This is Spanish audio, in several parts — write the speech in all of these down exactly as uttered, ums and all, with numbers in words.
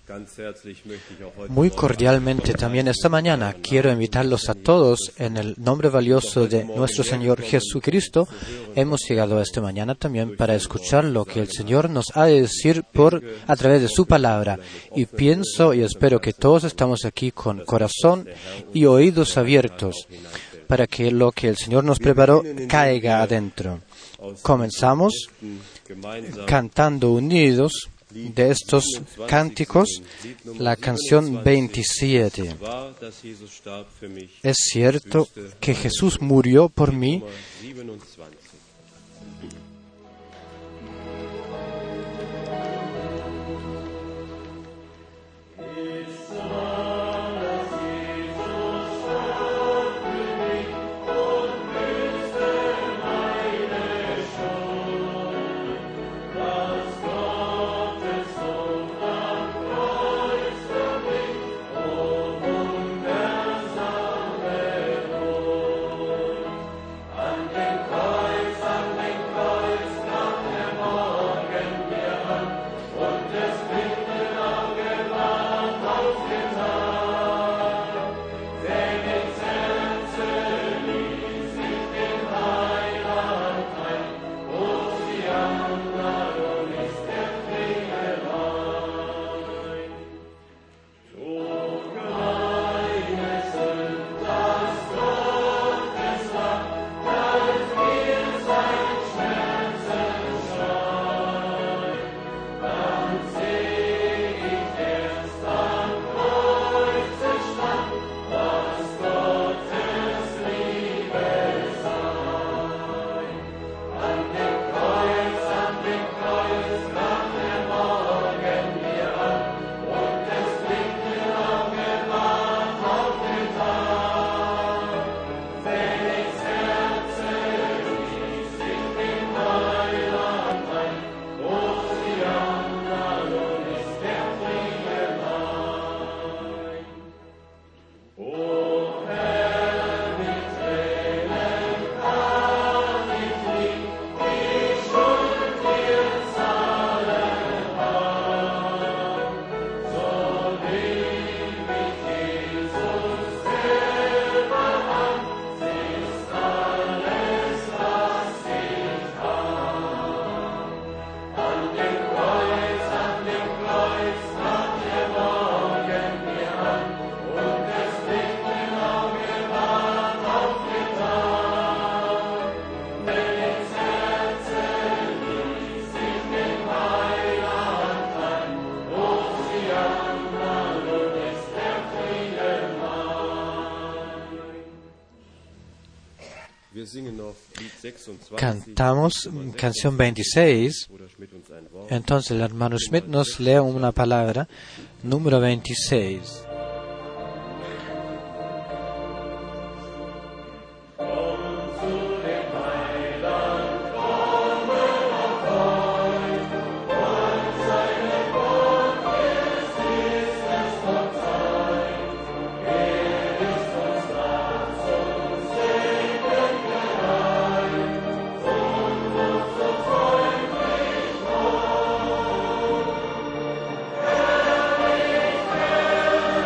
Muy cordialmente también esta mañana quiero invitarlos a todos en el nombre valioso de nuestro Señor Jesucristo. Hemos llegado esta mañana también para escuchar lo que el Señor nos ha de decir por, a través de su palabra. Y pienso y espero que todos estamos aquí con corazón y oídos abiertos para que lo que el Señor nos preparó caiga adentro. Comenzamos cantando unidos de estos cánticos, la canción veintisiete. Es cierto que Jesús murió por mí. Cantamos canción veintiséis. Entonces el hermano Schmidt nos lee una palabra, número veintiséis. Herrlich,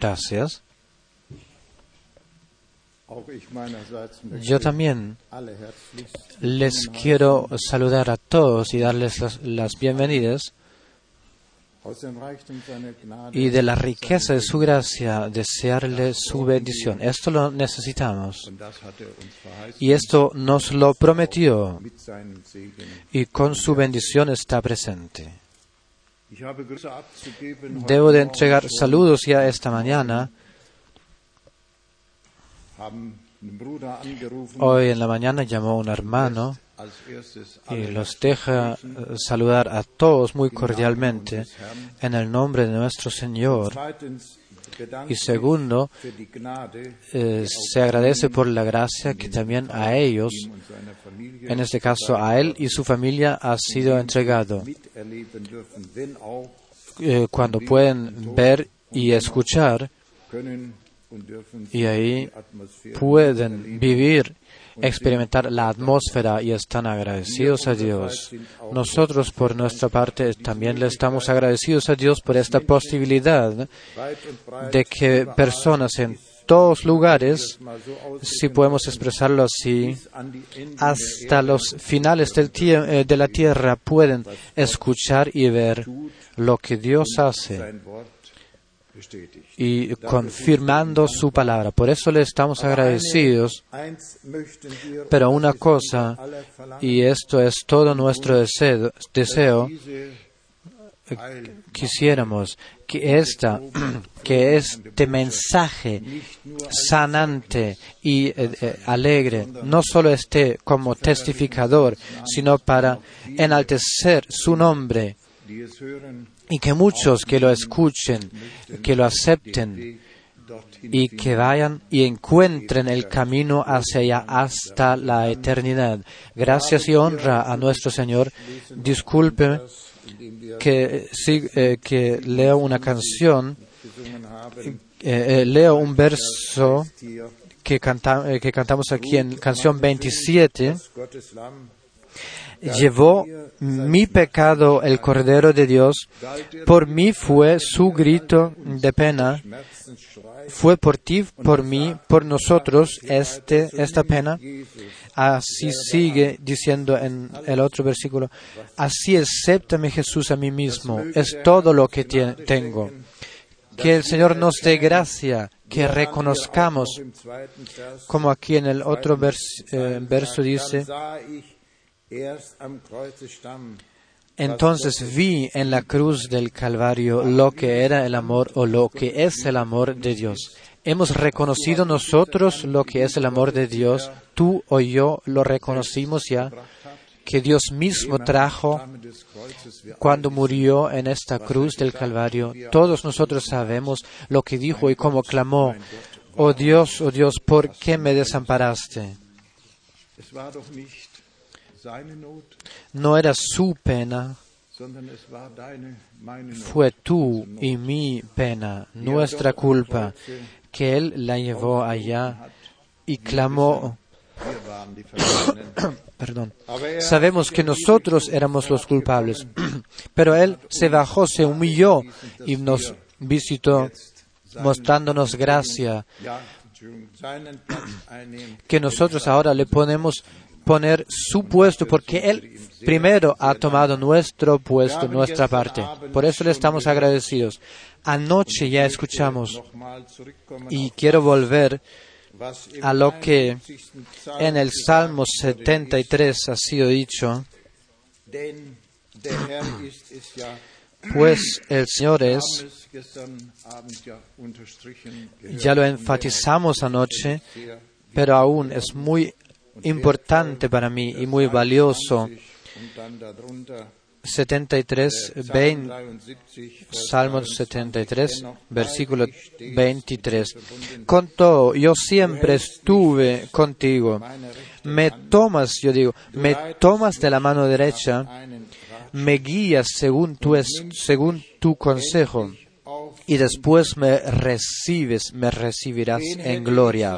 Gracias. Yo también les quiero saludar a todos y darles las, las bienvenidas, y de la riqueza de su gracia desearle su bendición. Esto lo necesitamos, y esto nos lo prometió, y con su bendición está presente. Debo de entregar saludos ya esta mañana. Hoy en la mañana llamó un hermano y los deja saludar a todos muy cordialmente en el nombre de nuestro Señor. Y segundo, eh, se agradece por la gracia que también a ellos, en este caso a él y su familia, ha sido entregado. Eh, cuando pueden ver y escuchar, y ahí pueden vivir, experimentar la atmósfera, y están agradecidos a Dios. Nosotros, por nuestra parte, también le estamos agradecidos a Dios por esta posibilidad de que personas en todos lugares, si podemos expresarlo así, hasta los finales del tie- de la tierra pueden escuchar y ver lo que Dios hace, y confirmando su palabra. Por eso le estamos agradecidos. Pero una cosa, y esto es todo nuestro deseo, deseo quisiéramos que esta, que este mensaje sanante y eh, alegre no solo esté como testificador, sino para enaltecer su nombre, y que muchos que lo escuchen, que lo acepten, y que vayan y encuentren el camino hacia allá hasta la eternidad. Gracias y honra a nuestro Señor. Disculpe que, sí, eh, que leo una canción, eh, eh, leo un verso que, canta, eh, que cantamos aquí en canción veintisiete. Llevó mi pecado el Cordero de Dios, por mí fue su grito de pena, fue por ti, por mí, por nosotros este, esta pena. Así sigue diciendo en el otro versículo, así acéptame Jesús a mí mismo, es todo lo que tie- tengo. Que el Señor nos dé gracia, que reconozcamos, como aquí en el otro vers, eh, verso dice, entonces vi en la cruz del Calvario lo que era el amor, o lo que es el amor de Dios. Hemos reconocido nosotros lo que es el amor de Dios. Tú o yo lo reconocimos ya, que Dios mismo trajo cuando murió en esta cruz del Calvario. Todos nosotros sabemos lo que dijo y cómo clamó, oh Dios, oh Dios, ¿por qué me desamparaste? No era su pena, fue tú y mi pena, nuestra culpa, que Él la llevó allá y clamó. Perdón. Sabemos que nosotros éramos los culpables, pero Él se bajó, se humilló y nos visitó, mostrándonos gracia, que nosotros ahora le ponemos poner su puesto, porque Él primero ha tomado nuestro puesto, nuestra parte. Por eso le estamos agradecidos. Anoche ya escuchamos, y quiero volver a lo que en el Salmo setenta y tres ha sido dicho, pues el Señor es, ya lo enfatizamos anoche, pero aún es muy importante para mí y muy valioso. setenta y tres, veinte, Salmo setenta y tres, versículo veintitrés. Con todo, yo siempre estuve contigo. Me tomas, yo digo, me tomas de la mano derecha, me guías según tu, es, según tu consejo, y después me recibes, me recibirás en gloria.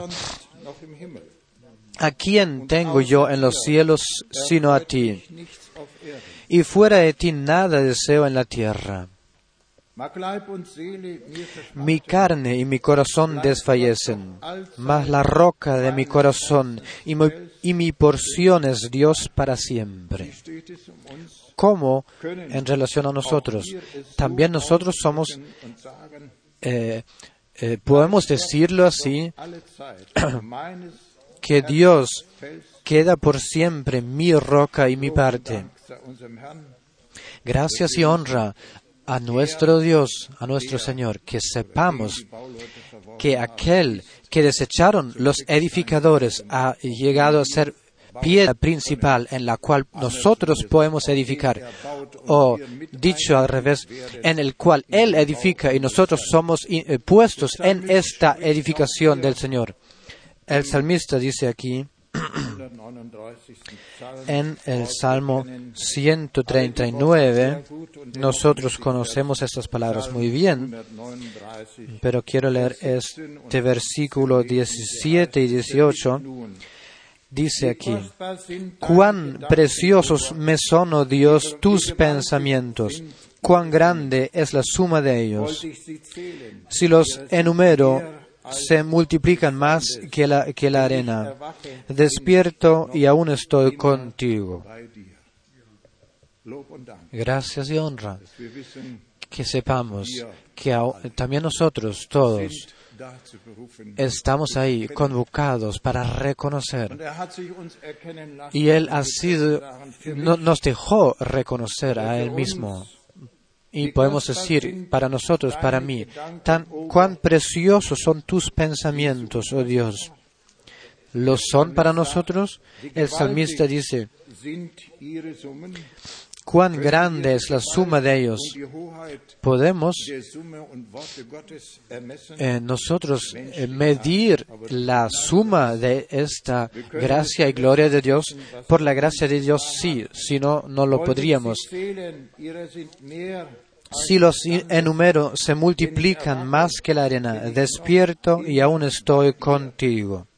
¿A quién tengo yo en los cielos sino a ti? Y fuera de ti nada deseo en la tierra. Mi carne y mi corazón desfallecen, mas la roca de mi corazón y mi, y mi porción es Dios para siempre. ¿Cómo en relación a nosotros? También nosotros somos, eh, eh, podemos decirlo así, que Dios queda por siempre mi roca y mi parte. Gracias y honra a nuestro Dios, a nuestro Señor, que sepamos que aquel que desecharon los edificadores ha llegado a ser piedra principal en la cual nosotros podemos edificar, o dicho al revés, en el cual Él edifica y nosotros somos puestos en esta edificación del Señor. El salmista dice aquí, en el Salmo ciento treinta y nueve, nosotros conocemos estas palabras muy bien, pero quiero leer este versículo diecisiete y dieciocho. Dice aquí, cuán preciosos me son, oh Dios, tus pensamientos, cuán grande es la suma de ellos. Si los enumero, se multiplican más que la, que la arena. Despierto y aún estoy contigo. Gracias y honra. Que sepamos que también nosotros todos estamos ahí convocados para reconocer. Y Él ha sido, no, nos dejó reconocer a Él mismo. Y podemos decir, para nosotros, para mí, tan, cuán preciosos son tus pensamientos, oh Dios. ¿Lo son para nosotros? El salmista dice, cuán grande es la suma de ellos. Podemos eh, nosotros eh, medir la suma de esta gracia y gloria de Dios. Por la gracia de Dios sí, si no, no lo podríamos. Si los enumero, se multiplican más que la arena. Despierto y aún estoy contigo.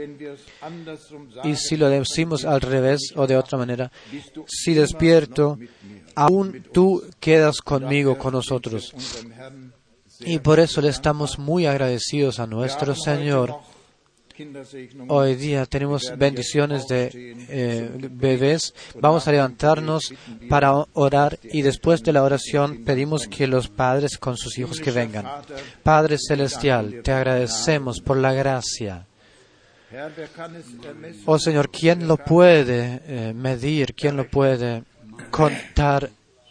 Y si lo decimos al revés o de otra manera, si despierto, aún tú quedas conmigo, con nosotros. Y por eso le estamos muy agradecidos a nuestro Señor. Hoy día tenemos bendiciones de eh, bebés. Vamos a levantarnos para orar y después de la oración pedimos que los padres con sus hijos que vengan. Padre Celestial, te agradecemos por la gracia. Oh Señor, ¿quién lo puede eh, medir? ¿Quién lo puede contar?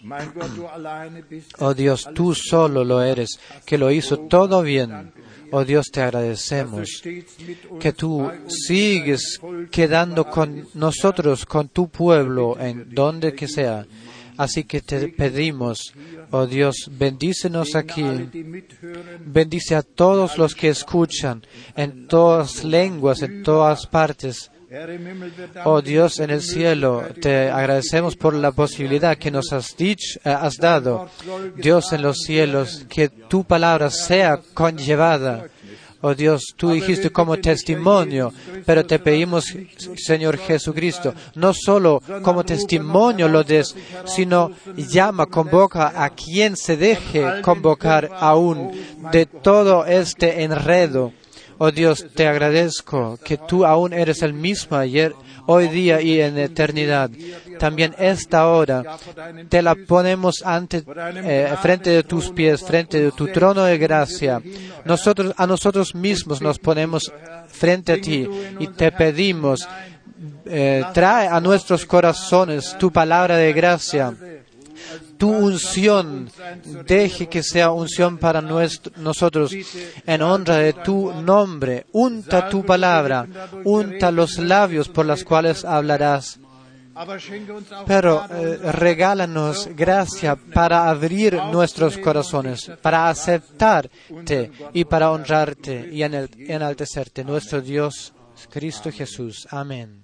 Oh Dios, tú solo lo eres, que lo hizo todo bien. Oh Dios, te agradecemos que tú sigues quedando con nosotros, con tu pueblo, en donde que sea. Así que te pedimos, oh Dios, bendícenos aquí. Bendice a todos los que escuchan, en todas lenguas, en todas partes. Oh Dios en el cielo, te agradecemos por la posibilidad que nos has dicho, eh, has dado. Dios en los cielos, que tu palabra sea conllevada. Oh Dios, tú dijiste como testimonio, pero te pedimos, Señor Jesucristo, no solo como testimonio lo des, sino llama, convoca a quien se deje convocar aún de todo este enredo. Oh Dios, te agradezco que tú aún eres el mismo ayer, hoy día y en eternidad. También esta hora te la ponemos ante, eh, frente de tus pies, frente de tu trono de gracia. Nosotros, a nosotros mismos nos ponemos frente a ti y te pedimos, eh, trae a nuestros corazones tu palabra de gracia. Tu unción, deje que sea unción para nuestro, nosotros, en honra de tu nombre. Unta tu palabra, unta los labios por los cuales hablarás. Pero eh, regálanos gracia para abrir nuestros corazones, para aceptarte y para honrarte y enaltecerte, nuestro Dios, Cristo Jesús. Amén.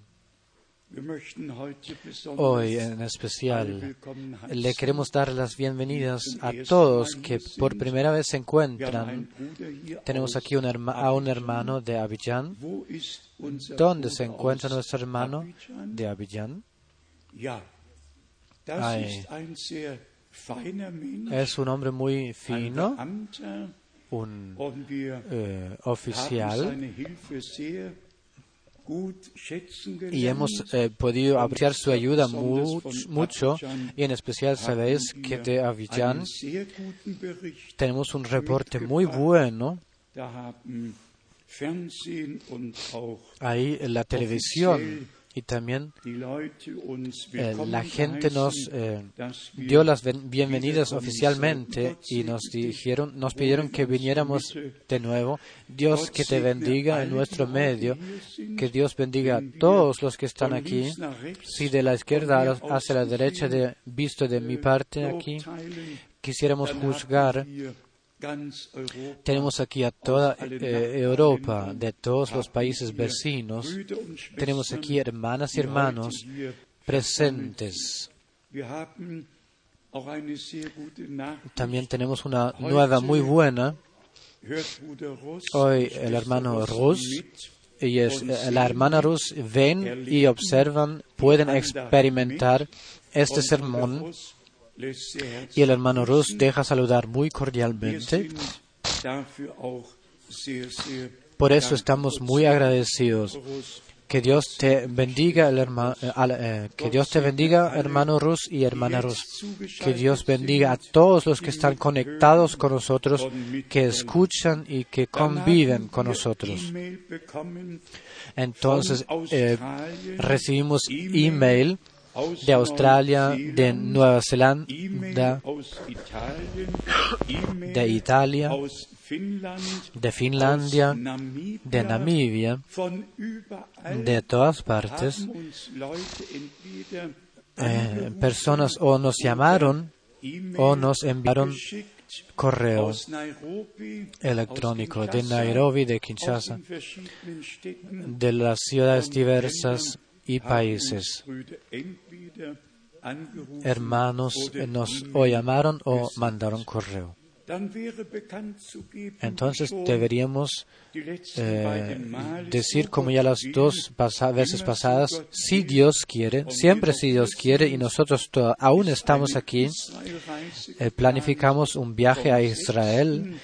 Hoy en especial le queremos dar las bienvenidas a todos que por primera vez se encuentran. Tenemos aquí un herma- a un hermano de Abidjan. ¿Dónde se encuentra nuestro hermano de Abidjan? Ay, Es un hombre muy fino, un eh, oficial, y hemos eh, podido apreciar su ayuda mu- mucho, y en especial sabéis que de Abidjan tenemos un reporte muy bueno. Ahí en la televisión y también eh, la gente nos eh, dio las ben- bienvenidas oficialmente y nos dijeron, nos pidieron que viniéramos de nuevo. Dios que te bendiga en nuestro medio, que Dios bendiga a todos los que están aquí. Si de la izquierda hacia la derecha, de, visto de mi parte aquí, quisiéramos juzgar, tenemos aquí a toda eh, Europa, de todos los países vecinos. Tenemos aquí hermanas y hermanos presentes. También tenemos una nueva muy buena. Hoy el hermano Rus y es, la hermana Rus ven y observan, pueden experimentar este sermón. Y el hermano Rus deja saludar muy cordialmente. Por eso estamos muy agradecidos. Que Dios te bendiga, el herma, eh, que Dios te bendiga, hermano Rus y hermana Rus. Que Dios bendiga a todos los que están conectados con nosotros, que escuchan y que conviven con nosotros. Entonces eh, recibimos email de Australia, de Nueva Zelanda, de Italia, de Finlandia, de Namibia, de todas partes. Eh, personas o nos llamaron o nos enviaron correo electrónico de Nairobi, de Kinshasa, de las ciudades diversas y países. Hermanos nos o llamaron o mandaron correo. Entonces deberíamos eh, decir, como ya las dos pasa- veces pasadas, si Dios quiere, siempre si Dios quiere, y nosotros to- aún estamos aquí, eh, planificamos un viaje a Israel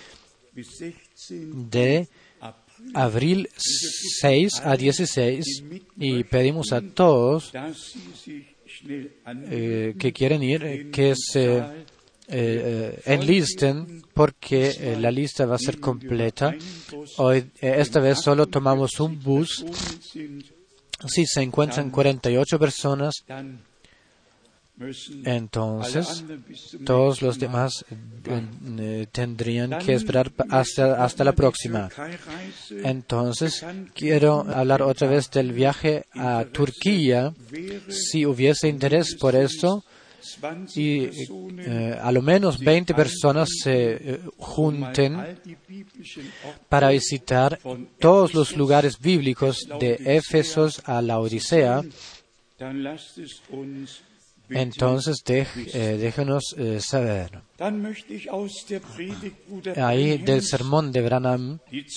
de abril seis a dieciséis, y pedimos a todos eh, que quieren ir eh, que se eh, eh, enlisten, porque eh, la lista va a ser completa. Hoy, eh, esta vez solo tomamos un bus. Si se encuentran cuarenta y ocho personas, entonces todos los demás eh, tendrían que esperar hasta, hasta la próxima. Entonces, quiero hablar otra vez del viaje a Turquía. Si hubiese interés por esto, y eh, a lo menos veinte personas se eh, junten para visitar todos los lugares bíblicos de Éfesos a la Odisea, entonces de, eh, déjenos eh, saber. Ahí del sermón de Branham,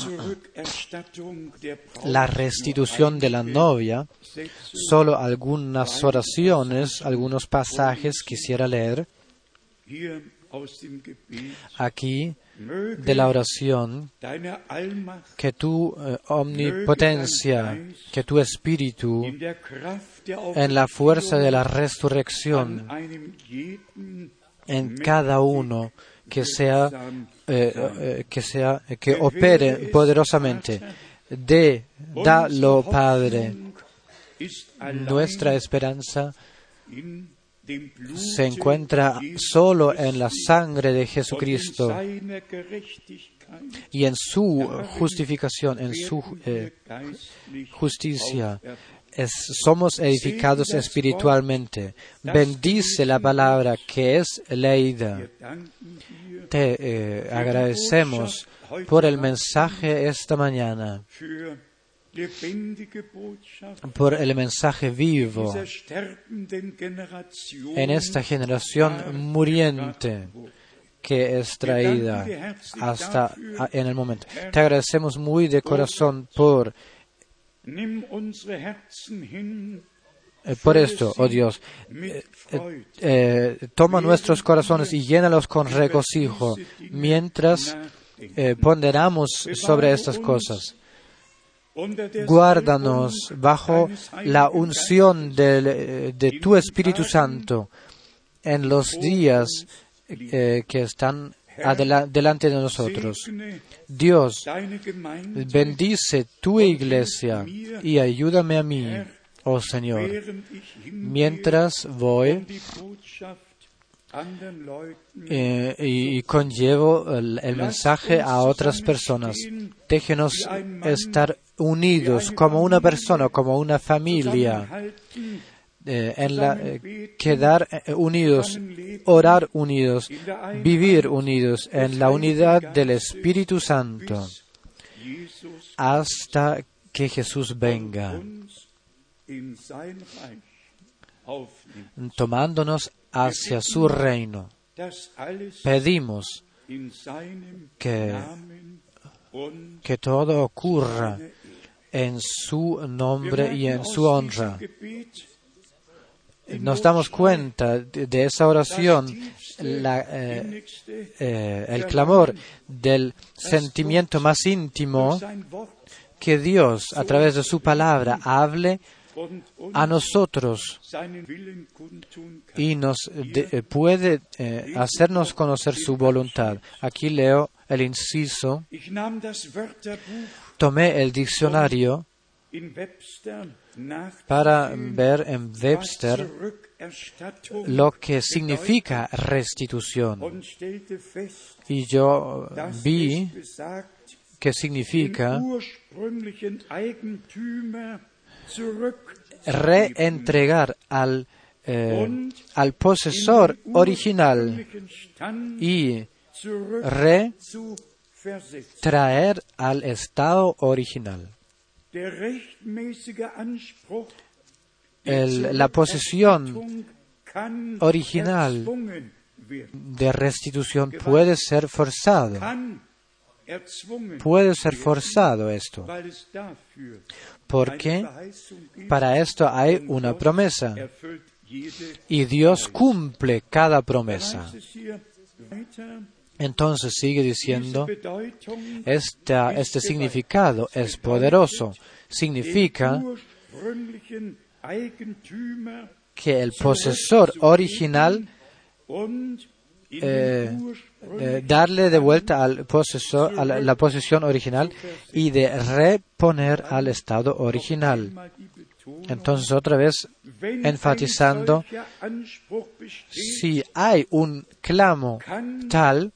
la restitución de la novia, solo algunas oraciones, algunos pasajes quisiera leer. Aquí de la oración, que tu eh, omnipotencia, que tu espíritu, en la fuerza de la resurrección, en cada uno, que sea, eh, eh, que sea, que opere poderosamente. De, dalo, Padre. Nuestra esperanza se encuentra solo en la sangre de Jesucristo y en su justificación, en su eh, justicia. Es, somos edificados espiritualmente. Bendice la palabra que es leída. Te eh, agradecemos por el mensaje esta mañana, por el mensaje vivo en esta generación muriente que es traída hasta en el momento. Te agradecemos muy de corazón por Eh, por esto, oh Dios, eh, eh, eh, toma nuestros corazones y llénalos con regocijo mientras eh, ponderamos sobre estas cosas. Guárdanos bajo la unción del, de tu Espíritu Santo en los días eh, que están adela- delante de nosotros. Dios, bendice tu iglesia y ayúdame a mí, oh Señor, mientras voy eh, y, y conllevo el, el mensaje a otras personas. Déjenos estar unidos como una persona, como una familia, eh, en la, eh, quedar eh, unidos, orar unidos, vivir unidos en la unidad del Espíritu Santo hasta que Jesús venga, tomándonos hacia su reino. Pedimos que, que todo ocurra en su nombre y en su honra. Nos damos cuenta de, de esa oración, la, eh, eh, el clamor del sentimiento más íntimo, que Dios, a través de su palabra, hable a nosotros y nos de, eh, puede eh, hacernos conocer su voluntad. Aquí leo el inciso. Tomé el diccionario para ver en Webster lo que significa restitución. Y yo vi que significa reentregar al, eh, al posesor original y retraer al estado original. El, la posesión original de restitución puede ser forzado. Puede ser forzado esto, porque para esto hay una promesa y Dios cumple cada promesa. Entonces sigue diciendo, esta, este significado es poderoso. Significa que el posesor original eh, eh, darle de vuelta al posesor, a la, la posesión original y de reponer al estado original. Entonces, otra vez, enfatizando, si hay un clamo tal,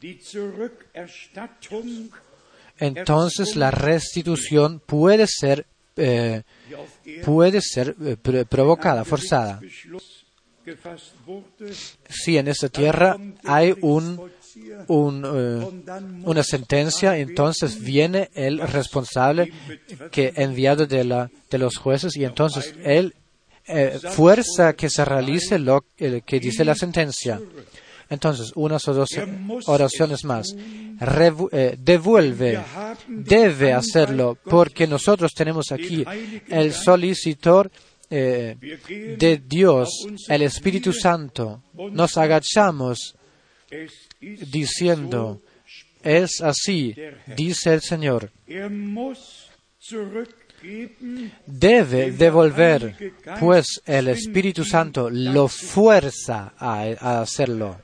entonces la restitución puede ser eh, puede ser eh, provocada, forzada. Si en esta tierra hay un, un, uh, una sentencia, entonces viene el responsable que enviado de, la, de los jueces y entonces él eh, fuerza que se realice lo eh, que dice la sentencia. Entonces, unas o dos oraciones más. Revu- eh, devuelve, debe hacerlo, porque nosotros tenemos aquí el solicitor eh, de Dios, el Espíritu Santo. Nos agachamos diciendo, es así, dice el Señor. Debe devolver, pues el Espíritu Santo lo fuerza a, a hacerlo.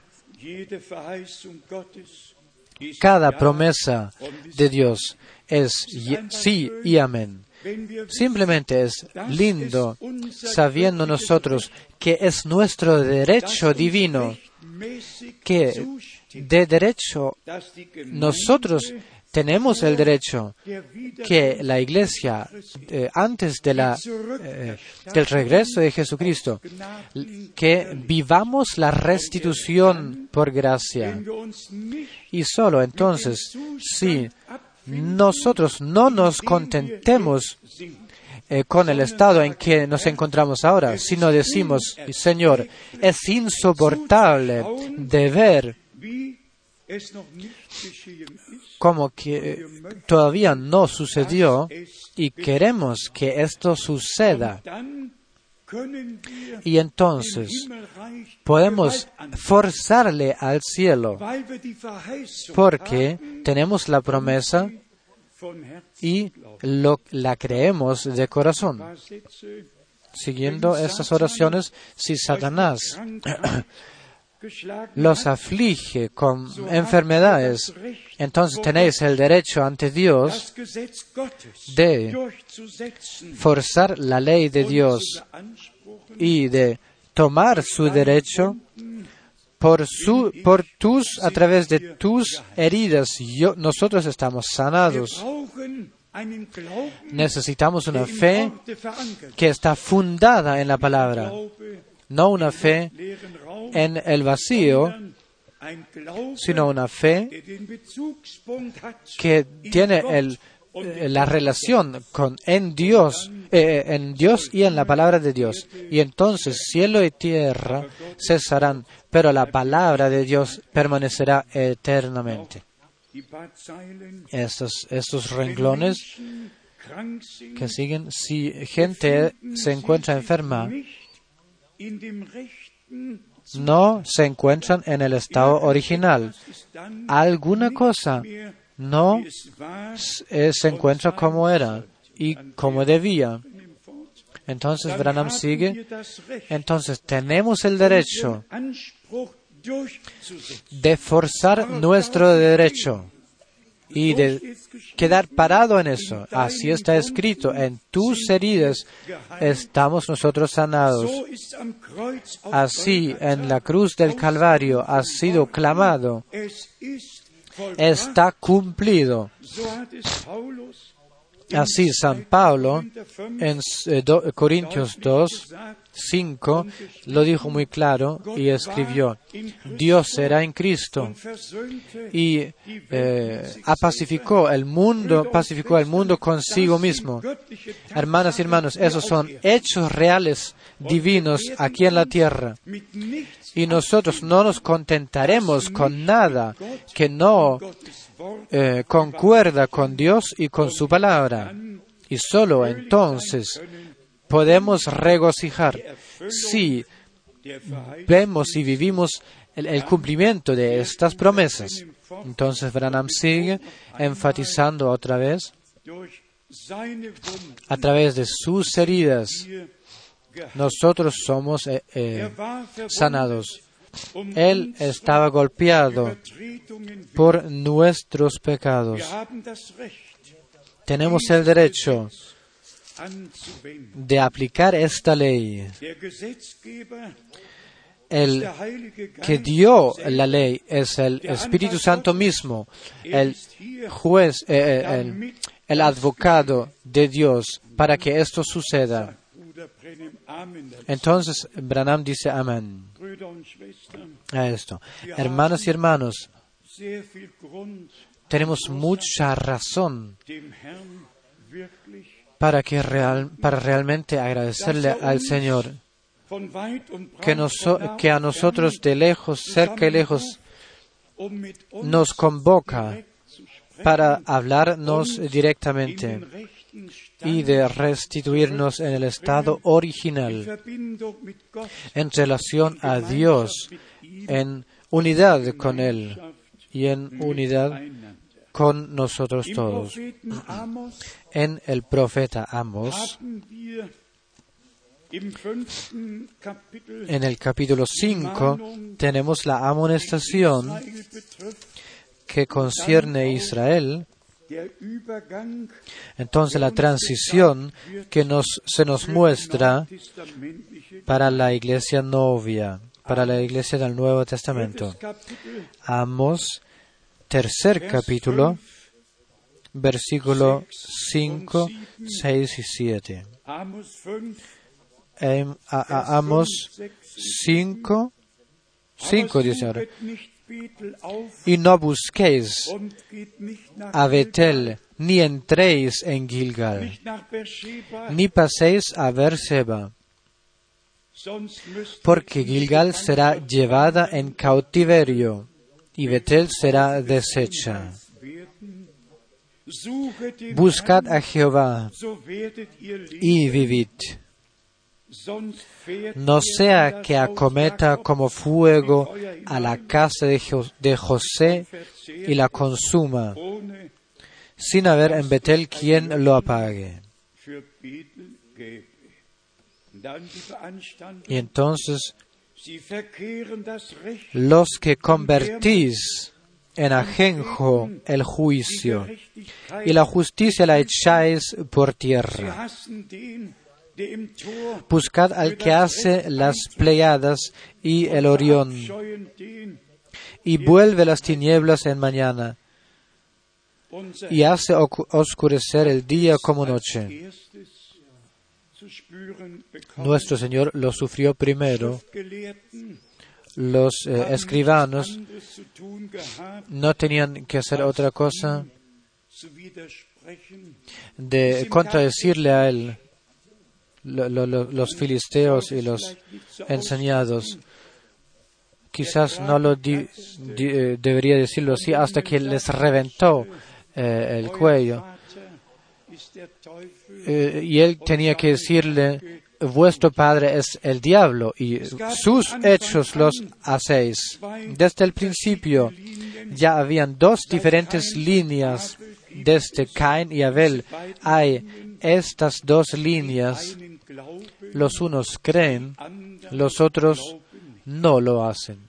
Cada promesa de Dios es sí y amén. Simplemente es lindo sabiendo nosotros que es nuestro derecho divino, que de derecho nosotros tenemos el derecho que la Iglesia, eh, antes de la, eh, del regreso de Jesucristo, que vivamos la restitución por gracia. Y solo entonces, si nosotros no nos contentemos eh, con el estado en que nos encontramos ahora, sino decimos, Señor, es insoportable de ver como que todavía no sucedió y queremos que esto suceda. Y entonces podemos forzarle al cielo porque tenemos la promesa y lo, la creemos de corazón. Siguiendo estas oraciones, si Satanás los aflige con enfermedades, entonces tenéis el derecho ante Dios de forzar la ley de Dios y de tomar su derecho por su, por tus, a través de tus heridas. Yo, nosotros estamos sanados. Necesitamos una fe que está fundada en la palabra, no una fe en el vacío, sino una fe que tiene el, la relación con en Dios, eh, en Dios y en la palabra de Dios. Y entonces cielo y tierra cesarán, pero la palabra de Dios permanecerá eternamente. Estos, estos renglones que siguen, si gente se encuentra enferma, no se encuentran en el estado original. Alguna cosa no se encuentra como era y como debía. Entonces Branham sigue. Entonces tenemos el derecho de forzar nuestro derecho y de quedar parado en eso. Así está escrito, en tus heridas estamos nosotros sanados. Así en la cruz del Calvario ha sido clamado, está cumplido. Así San Pablo en Corintios dos, cinco lo dijo muy claro y escribió, Dios será en Cristo y eh, pacificó el mundo, pacificó el mundo consigo mismo. Hermanas y hermanos, esos son hechos reales divinos aquí en la tierra. Y nosotros no nos contentaremos con nada que no eh, concuerda con Dios y con su palabra. Y solo entonces podemos regocijar si vemos y vivimos el, el cumplimiento de estas promesas. Entonces Branham sigue enfatizando otra vez, a través de sus heridas, nosotros somos eh, eh, sanados. Él estaba golpeado por nuestros pecados. Tenemos el derecho de aplicar esta ley. El que dio la ley es el Espíritu Santo mismo, el juez, eh, el, el abogado de Dios para que esto suceda. Entonces Branham dice amén a esto. Hermanos y hermanos, tenemos mucha razón para que real, para realmente agradecerle al Señor que, nos, que a nosotros de lejos, cerca y lejos, nos convoca para hablarnos directamente y de restituirnos en el estado original, en relación a Dios, en unidad con Él y en unidad con nosotros todos. En el profeta Amos, en el capítulo cinco, tenemos la amonestación que concierne a Israel. Entonces la transición que nos, se nos muestra para la iglesia novia, para la iglesia del Nuevo Testamento. Amos, tercer capítulo, versículo cinco, seis y siete. Amos cinco, cinco dice ahora. Y no busquéis a Betel, ni entréis en Gilgal, ni paséis a Beerseba, porque Gilgal será llevada en cautiverio, y Betel será deshecha. Buscad a Jehová, y vivid. no sea que acometa como fuego a la casa de, Jo- de José y la consuma, sin haber en Betel quien lo apague. Y entonces los que convertís en ajenjo el juicio y la justicia la echáis por tierra. Buscad al que hace las Pleiadas y el Orión y vuelve las tinieblas en mañana y hace ocu- oscurecer el día como noche. Nuestro Señor lo sufrió primero. Los eh, escribanos no tenían que hacer otra cosa de contradecirle a él. Lo- lo- lo- los filisteos y los enseñados. Quizás no lo di- di- eh, debería decirlo así hasta que les reventó eh, el cuello. Eh, y él tenía que decirle, vuestro padre es el diablo y sus hechos los hacéis. Desde el principio ya habían dos diferentes líneas desde Caín y Abel. Hay estas dos líneas. Los unos creen, los otros no lo hacen.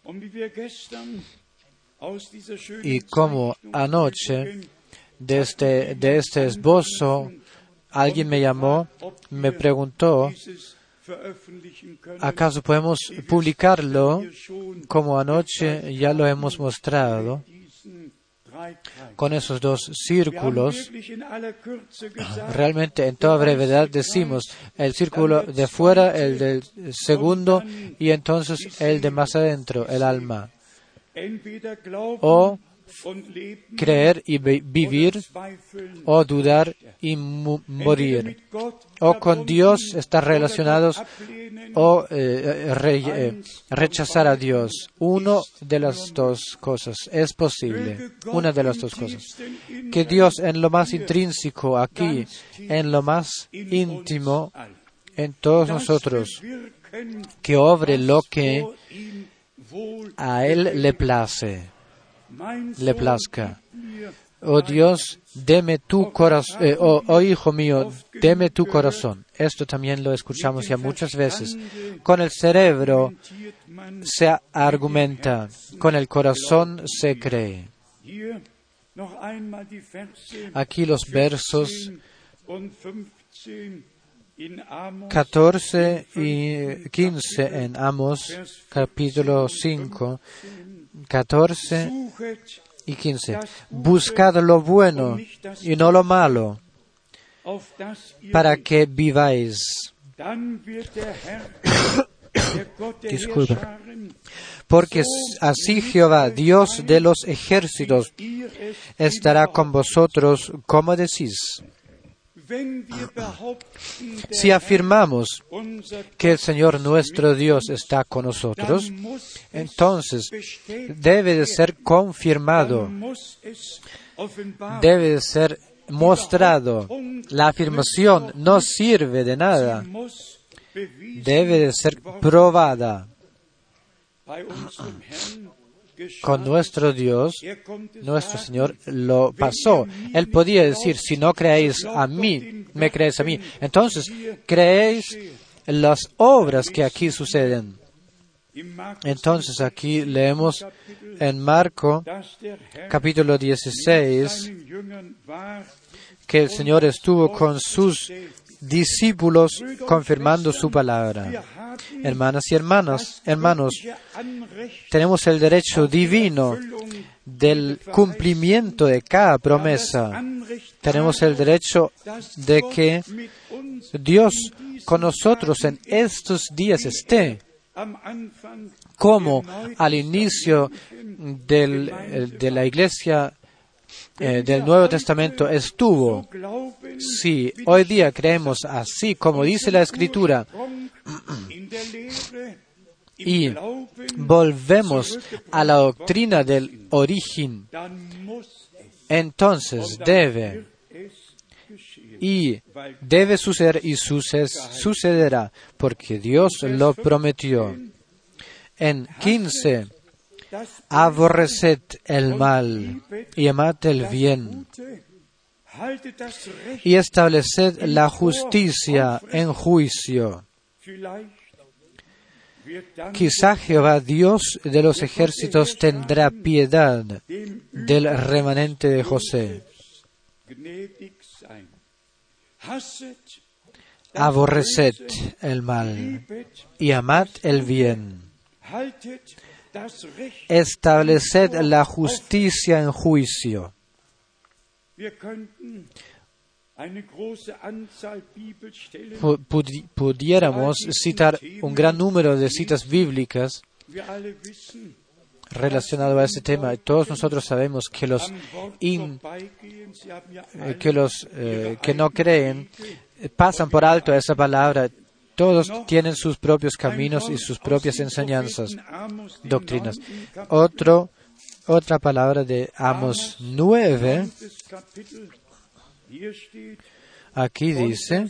Y como anoche, de este, de este esbozo, alguien me llamó, me preguntó, ¿acaso podemos publicarlo como anoche ya lo hemos mostrado? Con esos dos círculos, realmente en toda brevedad decimos el círculo de fuera, el del segundo y entonces el de más adentro, el alma. O creer y vi- vivir, o dudar y mu- morir. O con Dios estar relacionados, o eh, re- eh, rechazar a Dios. Uno de las dos cosas es posible. Una de las dos cosas. Que Dios en lo más intrínseco aquí, en lo más íntimo, en todos nosotros, que obre lo que a Él le place. le plazca. Oh Dios, deme tu corazón, eh, oh, oh Hijo mío, deme tu corazón. Esto también lo escuchamos ya muchas veces. Con el cerebro se argumenta, con el corazón se cree. Aquí los versos catorce y quince en Amos, capítulo cinco, catorce y quince. Buscad lo bueno y no lo malo, para que viváis. Disculpa. Porque así Jehová, Dios de los ejércitos, estará con vosotros, como decís. Si afirmamos que el Señor nuestro Dios está con nosotros, entonces debe de ser confirmado, debe de ser mostrado. La afirmación no sirve de nada, debe de ser probada. Con nuestro Dios, nuestro Señor lo pasó. Él podía decir, si no creéis a mí, me creéis a mí. Entonces, creéis las obras que aquí suceden. Entonces, aquí leemos en Marco, capítulo dieciséis, que el Señor estuvo con sus discípulos confirmando su palabra. Hermanas y hermanas, hermanos, tenemos el derecho divino del cumplimiento de cada promesa. Tenemos el derecho de que Dios con nosotros en estos días esté, como al inicio del, de la iglesia Eh, del Nuevo Testamento estuvo. Si hoy día creemos así como dice la Escritura y volvemos a la doctrina del origen, entonces debe y debe suceder y suces, sucederá, porque Dios lo prometió. En quince, aborreced el mal y amad el bien, y estableced la justicia en juicio. Quizá Jehová, Dios de los ejércitos, tendrá piedad del remanente de José. Aborreced el mal y amad el bien. Estableced la justicia en juicio. Pudi- pudiéramos citar un gran número de citas bíblicas relacionado a este tema. Todos nosotros sabemos que los in- eh, que los eh, que no creen eh, pasan por alto esa palabra. Todos tienen sus propios caminos y sus propias enseñanzas, doctrinas. Otro, otra palabra de Amos nueve, aquí dice,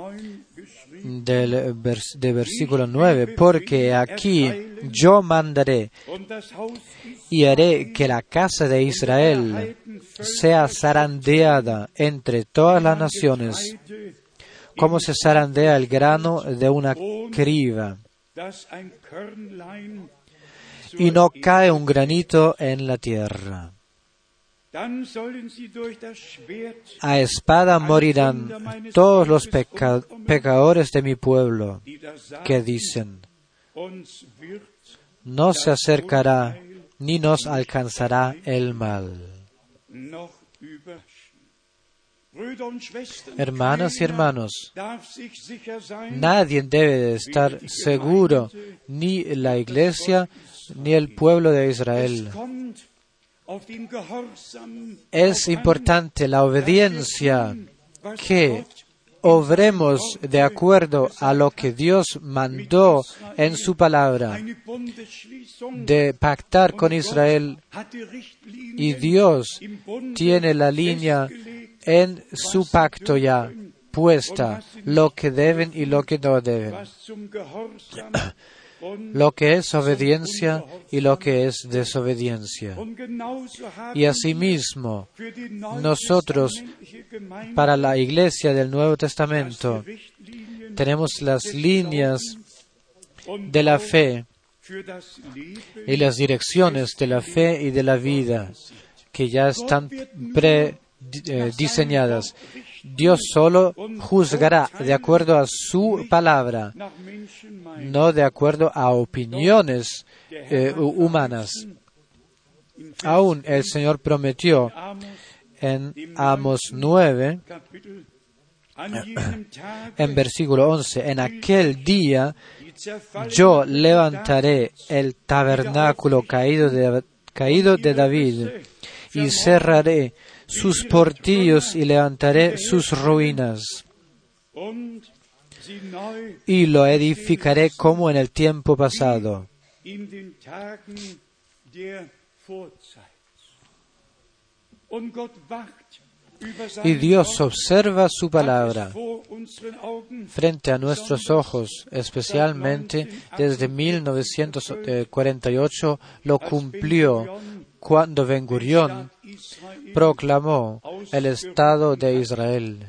del vers- de versículo nueve, porque aquí yo mandaré y haré que la casa de Israel sea zarandeada entre todas las naciones, como se zarandea el grano de una criba, y no cae un granito en la tierra. A espada morirán todos los peca- pecadores de mi pueblo, que dicen, no se acercará ni nos alcanzará el mal. Hermanas y hermanos, nadie debe de estar seguro, ni la iglesia, ni el pueblo de Israel. Es importante la obediencia, que obremos de acuerdo a lo que Dios mandó en su palabra, de pactar con Israel, y Dios tiene la línea en su pacto ya puesta, lo que deben y lo que no deben, lo que es obediencia y lo que es desobediencia. Y asimismo, nosotros, para la iglesia del Nuevo Testamento, tenemos las líneas de la fe y las direcciones de la fe y de la vida, que ya están prediseñadas. Dios solo juzgará de acuerdo a su palabra, no de acuerdo a opiniones eh, humanas. Aún el Señor prometió en Amos nueve, en versículo once, en aquel día yo levantaré el tabernáculo caído de, caído de David y cerraré sus portillos y levantaré sus ruinas y lo edificaré como en el tiempo pasado. Y Dios observa su palabra frente a nuestros ojos, especialmente desde mil novecientos cuarenta y ocho lo cumplió cuando Ben Gurión proclamó el Estado de Israel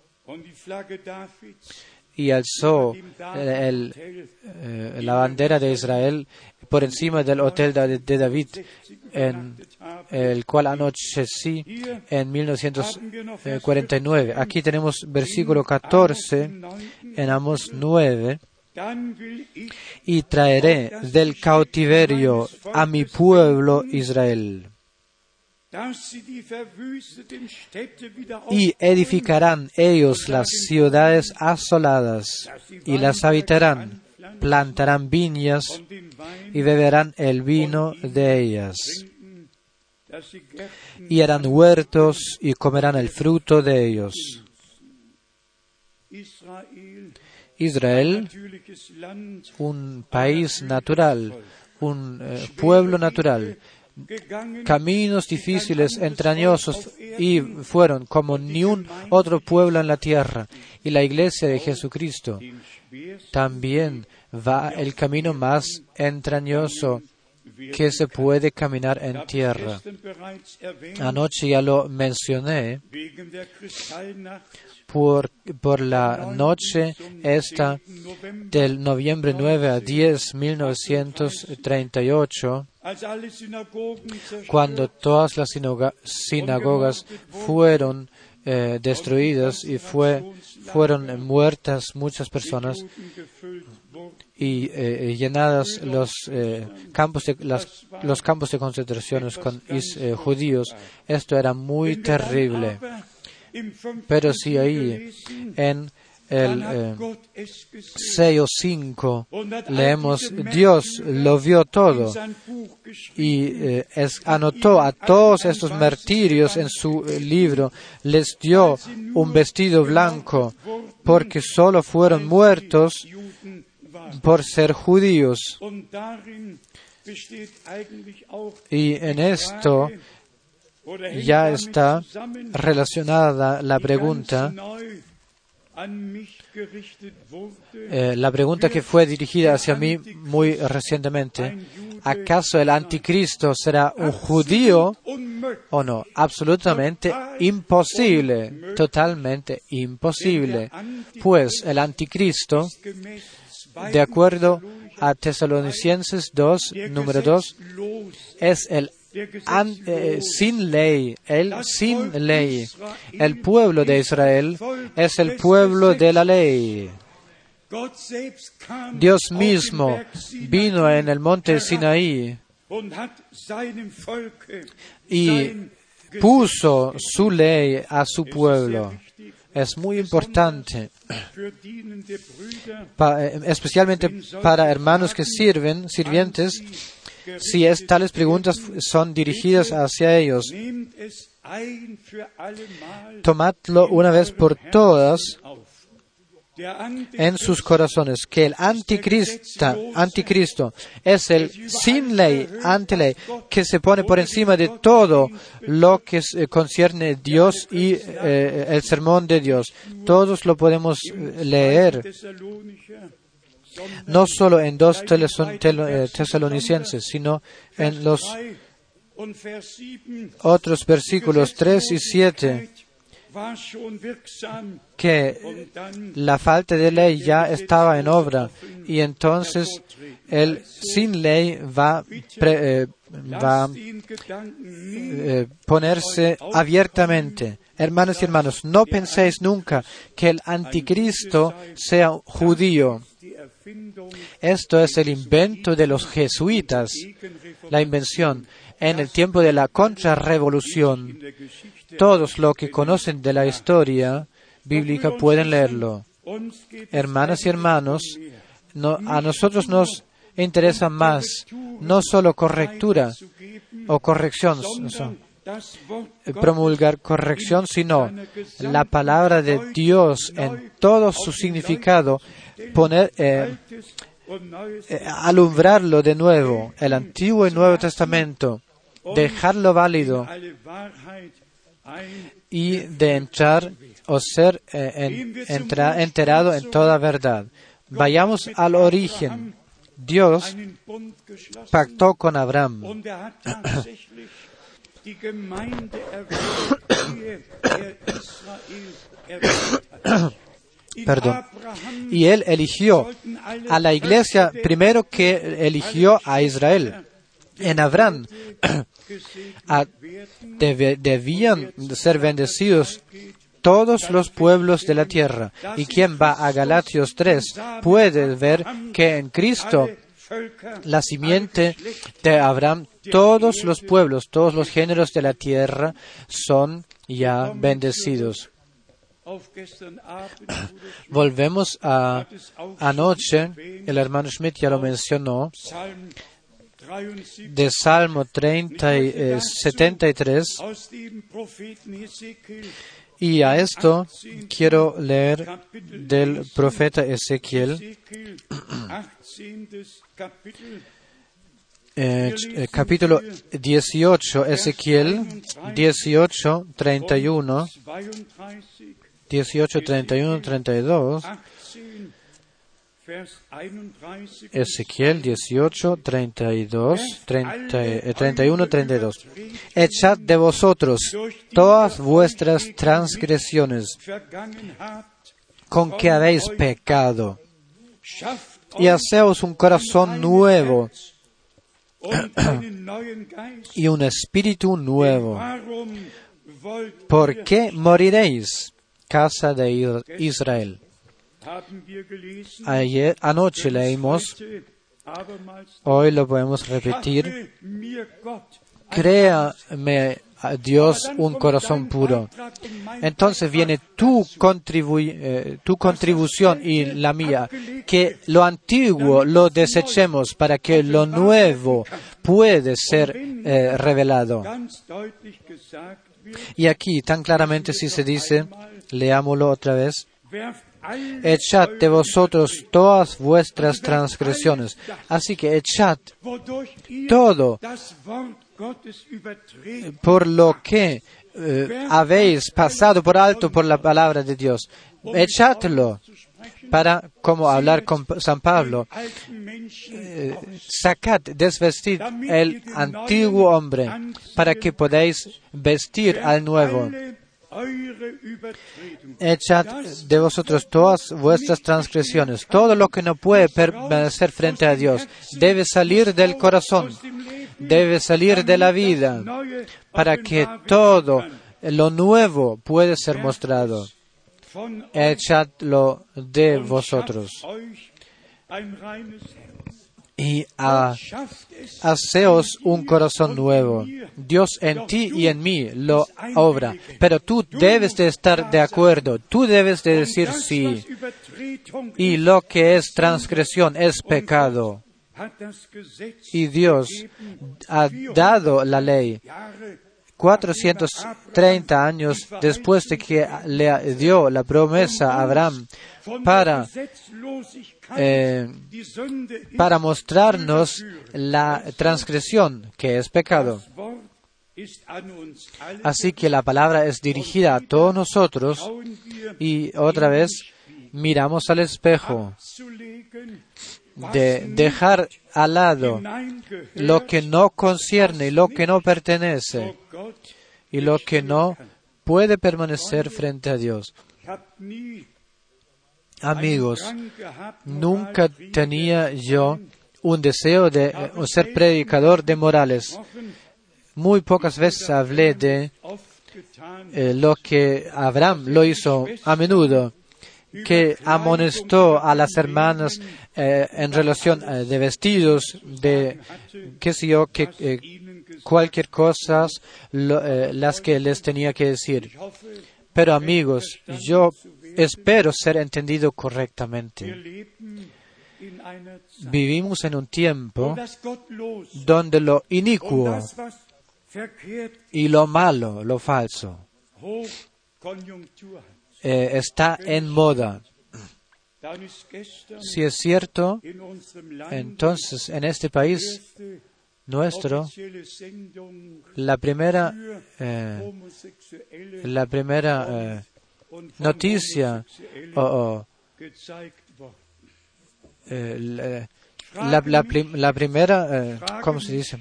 y alzó el, eh, la bandera de Israel por encima del hotel de, de David, en el cual anochecí en mil novecientos cuarenta y nueve. Aquí tenemos versículo catorce en Amos nueve. Y traeré del cautiverio a mi pueblo Israel, y edificarán ellos las ciudades asoladas, y las habitarán, plantarán viñas, y beberán el vino de ellas, y harán huertos, y comerán el fruto de ellos. Israel, un país natural, un eh, pueblo natural, caminos difíciles, entrañosos, y fueron como ni un otro pueblo en la tierra. Y la iglesia de Jesucristo también va el camino más entrañoso que se puede caminar en tierra. Anoche ya lo mencioné, por, por la noche esta del noviembre nueve a diez de mil novecientos treinta y ocho, cuando todas las sinagoga, sinagogas fueron eh, destruidas y fue, fueron muertas muchas personas y eh, llenadas los eh, campos de las, los campos de concentración con is, eh, judíos. Esto era muy terrible. Pero si ahí en el eh, sello cinco leemos, Dios lo vio todo y eh, es, anotó a todos estos martirios en su eh, libro, les dio un vestido blanco porque solo fueron muertos por ser judíos. Y en esto ya está relacionada la pregunta, eh, la pregunta que fue dirigida hacia mí muy recientemente. ¿Acaso el anticristo será un judío o no? Absolutamente imposible, totalmente imposible. Pues el anticristo, de acuerdo a Tesalonicenses dos, número dos, es el An, eh, sin ley, el sin ley. El pueblo de Israel es el pueblo de la ley. Dios mismo vino en el monte Sinaí y puso su ley a su pueblo. Es muy importante, pa, especialmente para hermanos que sirven, sirvientes, si es, tales preguntas son dirigidas hacia ellos. Tomadlo una vez por todas en sus corazones, que el anticristo, anticristo es el sin ley, ante ley, que se pone por encima de todo lo que concierne a Dios y eh, el sermón de Dios. Todos lo podemos leer. No solo en dos tesalonicenses, sino en los otros versículos tres y siete, que la falta de ley ya estaba en obra y entonces el sin ley va pre, eh, va eh, ponerse abiertamente. Hermanos y hermanos, no penséis nunca que el anticristo sea judío. Esto es el invento de los jesuitas, la invención en el tiempo de la contrarrevolución. Todos los que conocen de la historia bíblica pueden leerlo. Hermanas y hermanos, no, a nosotros nos interesa más no solo correctura o corrección, so, promulgar corrección, sino la palabra de Dios en todo su significado, poner, eh, eh, alumbrarlo de nuevo, el Antiguo y Nuevo Testamento, dejarlo válido y de entrar o ser eh, en, entra, enterado en toda verdad. Vayamos al origen. Dios pactó con Abraham. Perdón. Y él eligió a la iglesia primero que eligió a Israel. En Abraham a, deb, debían ser bendecidos todos los pueblos de la tierra. Y quien va a Galatas tres puede ver que en Cristo, la simiente de Abraham, todos los pueblos, todos los géneros de la tierra son ya bendecidos. Volvemos a anoche, el hermano Schmidt ya lo mencionó, de Salmo treinta, eh, setenta y tres, y a esto quiero leer del profeta Ezequiel, Eh, eh, capítulo dieciocho, Ezequiel dieciocho, treinta y uno, dieciocho, treinta y uno, treinta y dos, Ezequiel dieciocho, treinta y dos, treinta, eh, treinta y uno, treinta y dos. Echad de vosotros todas vuestras transgresiones con que habéis pecado, y haceos un corazón nuevo y un espíritu nuevo. ¿Por qué moriréis, casa de Israel? Ayer, anoche leímos, hoy lo podemos repetir: créame, Dios, un corazón puro. Entonces viene tu, contribu eh, tu contribución y la mía, que lo antiguo lo desechemos para que lo nuevo puede ser eh, revelado. Y aquí tan claramente sí se dice, leámoslo otra vez: echad de vosotros todas vuestras transgresiones. Así que echad todo por lo que eh, habéis pasado por alto por la palabra de Dios. Echadlo para, como hablar con San Pablo, eh, sacad, desvestid el antiguo hombre para que podáis vestir al nuevo. Echad de vosotros todas vuestras transgresiones. Todo lo que no puede permanecer frente a Dios debe salir del corazón, debe salir de la vida, para que todo lo nuevo pueda ser mostrado. Echadlo de vosotros. Y a, haceos un corazón nuevo. Dios en ti y en mí lo obra, pero tú debes de estar de acuerdo, tú debes de decir sí. Y lo que es transgresión es pecado. Y Dios ha dado la ley cuatrocientos treinta años después de que le dio la promesa a Abraham para, eh, para mostrarnos la transgresión, que es pecado. Así que la palabra es dirigida a todos nosotros y otra vez miramos al espejo de dejar al lado lo que no concierne, lo que no pertenece y lo que no puede permanecer frente a Dios. Amigos, nunca tenía yo un deseo de eh, ser predicador de morales. Muy pocas veces hablé de eh, lo que Abraham lo hizo a menudo, que amonestó a las hermanas eh, en relación eh, de vestidos, de qué sé yo, que eh, cualquier cosa, lo, eh, las que les tenía que decir. Pero amigos, yo espero ser entendido correctamente. Vivimos en un tiempo donde lo inicuo y lo malo, lo falso, eh, está en moda. Si es cierto, entonces en este país nuestro, la primera, eh, la primera eh, noticia o, o eh, la, la, la, prim, la primera, eh, ¿cómo se dice?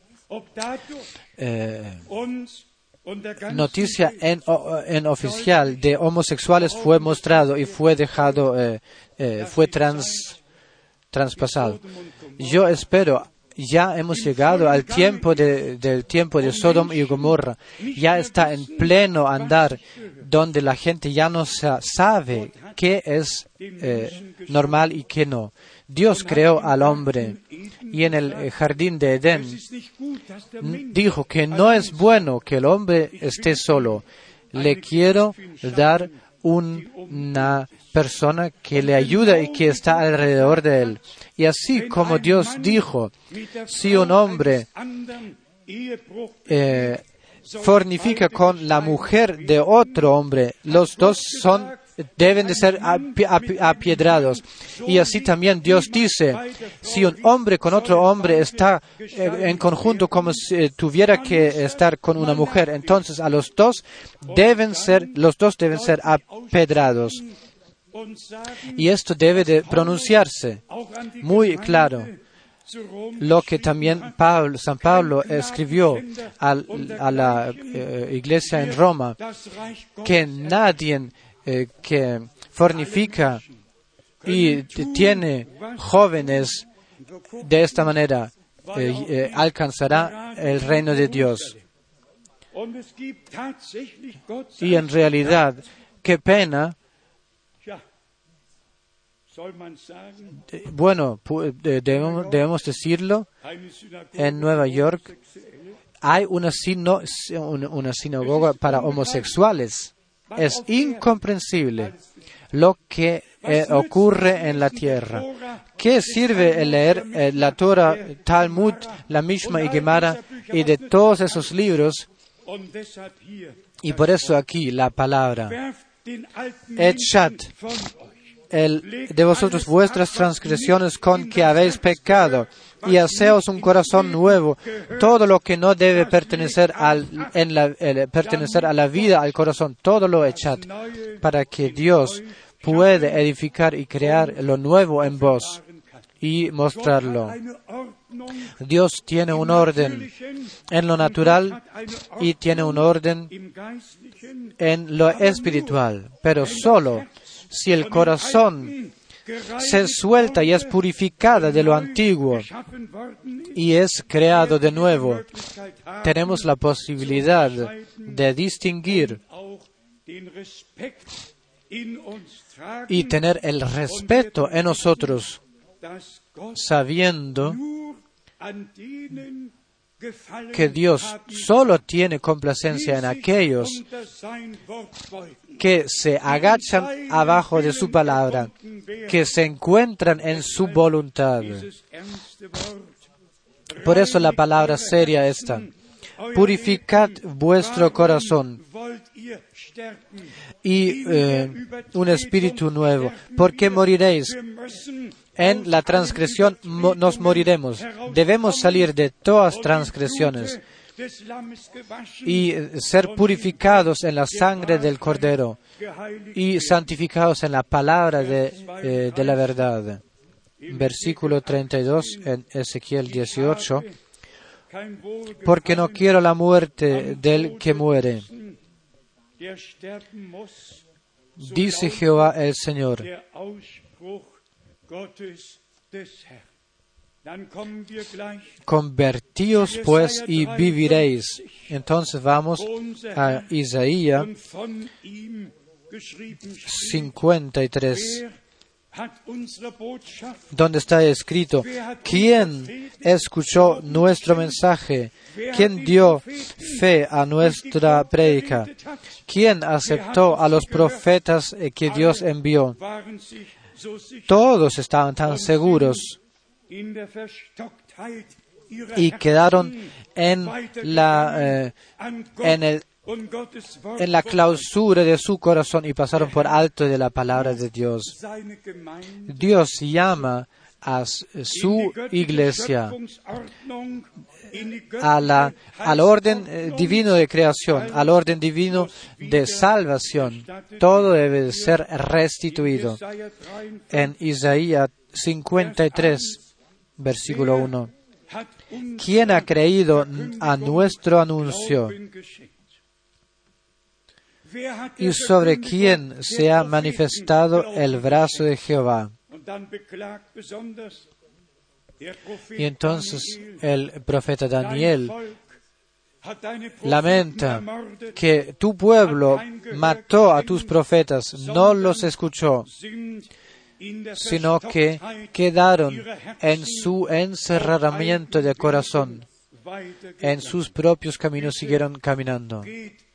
Eh, noticia en, en oficial de homosexuales fue mostrado y fue dejado, eh, eh, fue trans, traspasado. Yo espero, ya hemos llegado al tiempo de, del tiempo de Sodoma y Gomorra. Ya está en pleno andar, donde la gente ya no sabe qué es eh, normal y qué no. Dios creó al hombre y en el jardín de Edén dijo que no es bueno que el hombre esté solo. Le quiero dar un, una persona que le ayude y que está alrededor de él. Y así como Dios dijo, si un hombre eh, fornifica con la mujer de otro hombre, los dos son deben de ser api- api- apiedrados. Y así también Dios dice, si un hombre con otro hombre está eh, en conjunto como si eh, tuviera que estar con una mujer, entonces a los dos deben ser, los dos deben ser apedrados. Y esto debe de pronunciarse muy claro. Lo que también Pablo, San Pablo escribió al, a la eh, iglesia en Roma, que nadie eh, que fornifica y tiene jóvenes de esta manera eh, eh, alcanzará el reino de Dios. Y en realidad, qué pena. Bueno, debemos, debemos decirlo, en Nueva York hay una, sino, una sinagoga para homosexuales. Es incomprensible lo que eh, ocurre en la tierra. ¿Qué sirve el leer eh, la Torah, Talmud, la Mishma y Gemara y de todos esos libros? Y por eso aquí la palabra, echad el, de vosotros vuestras transgresiones con que habéis pecado, y haceos un corazón nuevo. Todo lo que no debe pertenecer, al, en la, el, pertenecer a la vida, al corazón, todo lo echad, para que Dios pueda edificar y crear lo nuevo en vos y mostrarlo. Dios tiene un orden en lo natural y tiene un orden en lo espiritual, pero solo si el corazón se suelta y es purificada de lo antiguo y es creado de nuevo, tenemos la posibilidad de distinguir y tener el respeto en nosotros, sabiendo que Dios solo tiene complacencia en aquellos que se agachan abajo de su palabra, que se encuentran en su voluntad. Por eso la palabra seria esta: purificad vuestro corazón y eh, un espíritu nuevo. ¿Por qué moriréis? En la transgresión mo- nos moriremos. Debemos salir de todas transgresiones y ser purificados en la sangre del Cordero y santificados en la palabra de, eh, de la verdad. Versículo treinta y dos en Ezequiel dieciocho. Porque no quiero la muerte del que muere, dice Jehová el Señor. Convertíos pues y viviréis. Entonces vamos a Isaías cincuenta y tres, donde está escrito: ¿quién escuchó nuestro mensaje? ¿Quién dio fe a nuestra prédica? ¿Quién aceptó a los profetas que Dios envió? Todos estaban tan seguros y quedaron en la, eh, en, el, en la clausura de su corazón y pasaron por alto de la palabra de Dios. Dios llama a su iglesia a la, al orden eh, divino de creación, al orden divino de salvación. Todo debe de ser restituido. En Isaías cincuenta y tres, versículo uno. ¿Quién ha creído a nuestro anuncio? ¿Y sobre quién se ha manifestado el brazo de Jehová? Y entonces el profeta Daniel lamenta que tu pueblo mató a tus profetas, no los escuchó, sino que quedaron en su encerramiento de corazón, en sus propios caminos siguieron caminando.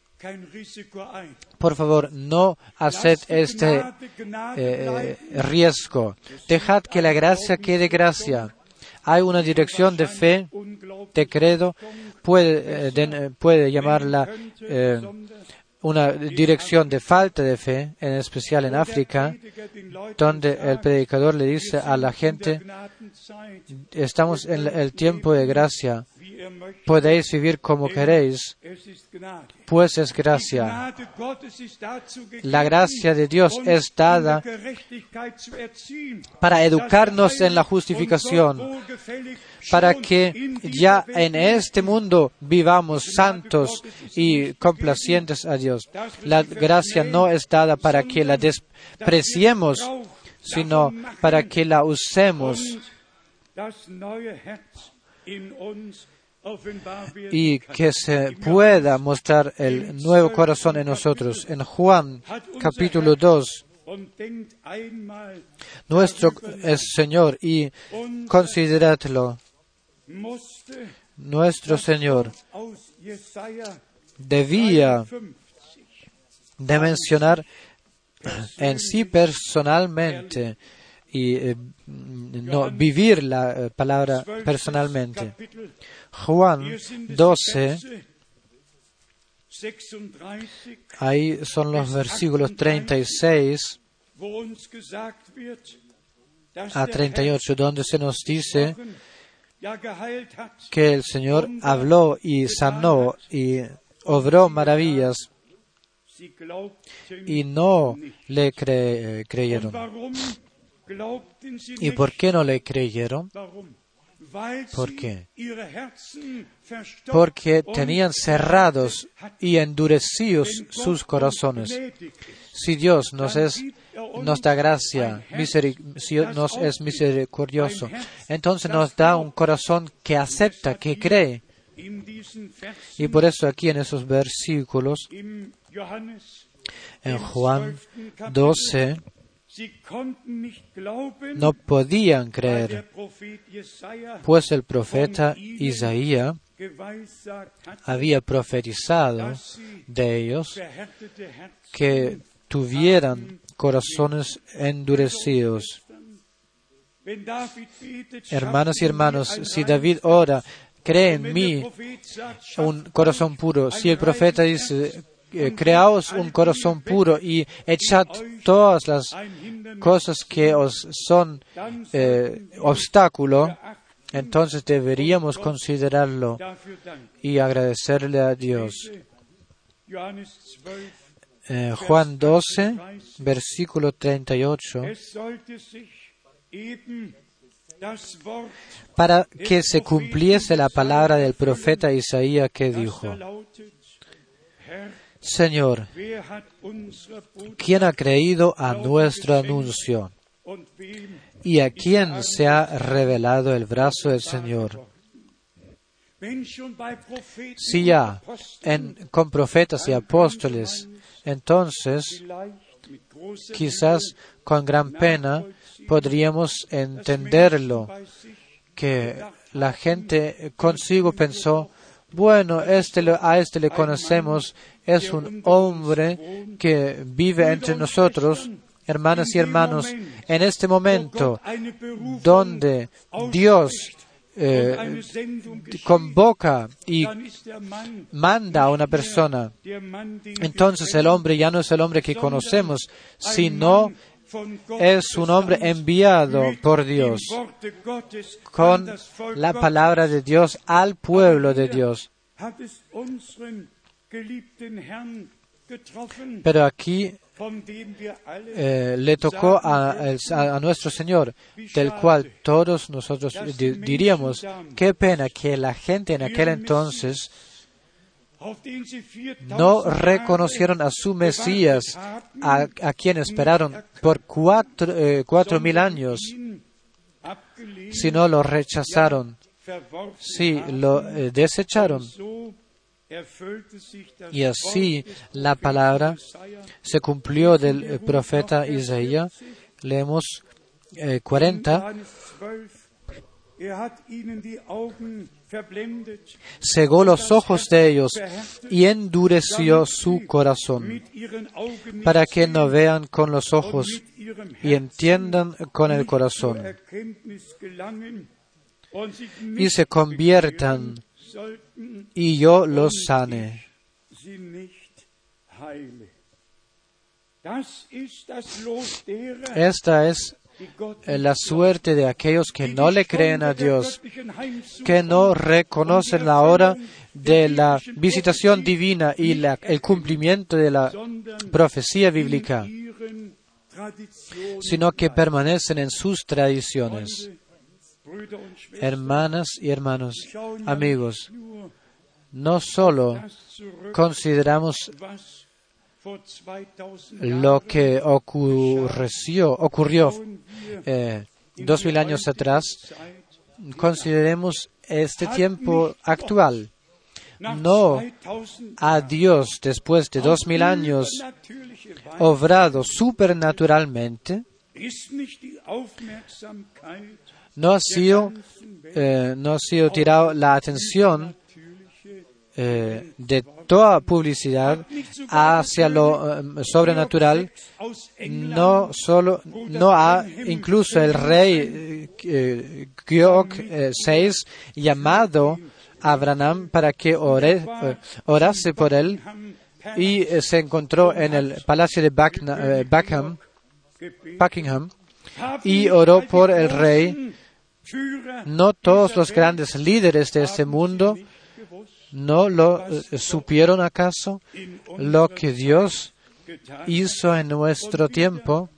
Por favor, no haced este eh, riesgo. Dejad que la gracia quede gracia. Hay una dirección de fe, de credo, puede, eh, de, puede llamarla eh, una dirección de falta de fe, en especial en África, donde el predicador le dice a la gente, estamos en el tiempo de gracia, podéis vivir como queréis, pues es gracia. La gracia de Dios es dada para educarnos en la justificación, para que ya en este mundo vivamos santos y complacientes a Dios. La gracia no es dada para que la despreciemos, sino para que la usemos y que se pueda mostrar el nuevo corazón en nosotros. En Juan capítulo dos, nuestro es Señor, y consideradlo, nuestro Señor debía de mencionar en sí personalmente y eh, no, vivir la eh, palabra personalmente. Juan doce, ahí son los versículos treinta y seis a treinta y ocho, donde se nos dice que el Señor habló y sanó y obró maravillas, y no le cre- creyeron. ¿Y por qué no le creyeron? ¿Por qué? Porque tenían cerrados y endurecidos sus corazones. Si Dios nos es nos da gracia, miseric- si nos es misericordioso, entonces nos da un corazón que acepta, que cree. Y por eso aquí en esos versículos, en Juan doce, no podían creer, pues el profeta Isaías había profetizado de ellos que tuvieran corazones endurecidos. Hermanas y hermanos, si David ora, cree en mí un corazón puro, si el profeta dice, eh, creaos un corazón puro y echad todas las cosas que os son eh, obstáculo, entonces deberíamos considerarlo y agradecerle a Dios. Eh, Juan doce, versículo treinta y ocho. Para que se cumpliese la palabra del profeta Isaías que dijo: Señor, ¿quién ha creído a nuestro anuncio? ¿Y a quién se ha revelado el brazo del Señor? Si ya en, con profetas y apóstoles, entonces quizás con gran pena podríamos entenderlo, que la gente consigo pensó, bueno, este, a este le conocemos, es un hombre que vive entre nosotros. Hermanas y hermanos, en este momento donde Dios eh, convoca y manda a una persona, entonces el hombre ya no es el hombre que conocemos, sino es un hombre enviado por Dios con la palabra de Dios al pueblo de Dios. Pero aquí eh, le tocó a, a, a nuestro Señor, del cual todos nosotros di, diríamos, qué pena que la gente en aquel entonces no reconocieron a su Mesías, a, a quien esperaron por cuatro, eh, cuatro mil años, sino lo rechazaron, sí, lo eh, desecharon. Y así la palabra se cumplió del eh, profeta Isaías. Leemos eh, cuarenta. Cegó los ojos de ellos y endureció su corazón, para que no vean con los ojos y entiendan con el corazón, y se conviertan, y yo los sane. Esta es la suerte de aquellos que no le creen a Dios, que no reconocen la hora de la visitación divina y la, el cumplimiento de la profecía bíblica, sino que permanecen en sus tradiciones. Hermanas y hermanos, amigos, no solo consideramos lo que ocurrió, ocurrió eh, dos mil años atrás, consideremos este tiempo actual. No a Dios después de dos mil años obrado supernaturalmente. No ha sido, eh, no ha sido tirado la atención eh, de toda publicidad hacia lo eh, sobrenatural. No solo, no ha incluso el rey eh, Georg eh, sexto llamado a Branham para que ore, eh, orase por él, y eh, se encontró en el palacio de Buckna, eh, Buckingham, Buckingham y oró por el rey. No todos los grandes líderes de este mundo no lo eh, supieron acaso lo que Dios hizo en nuestro tiempo.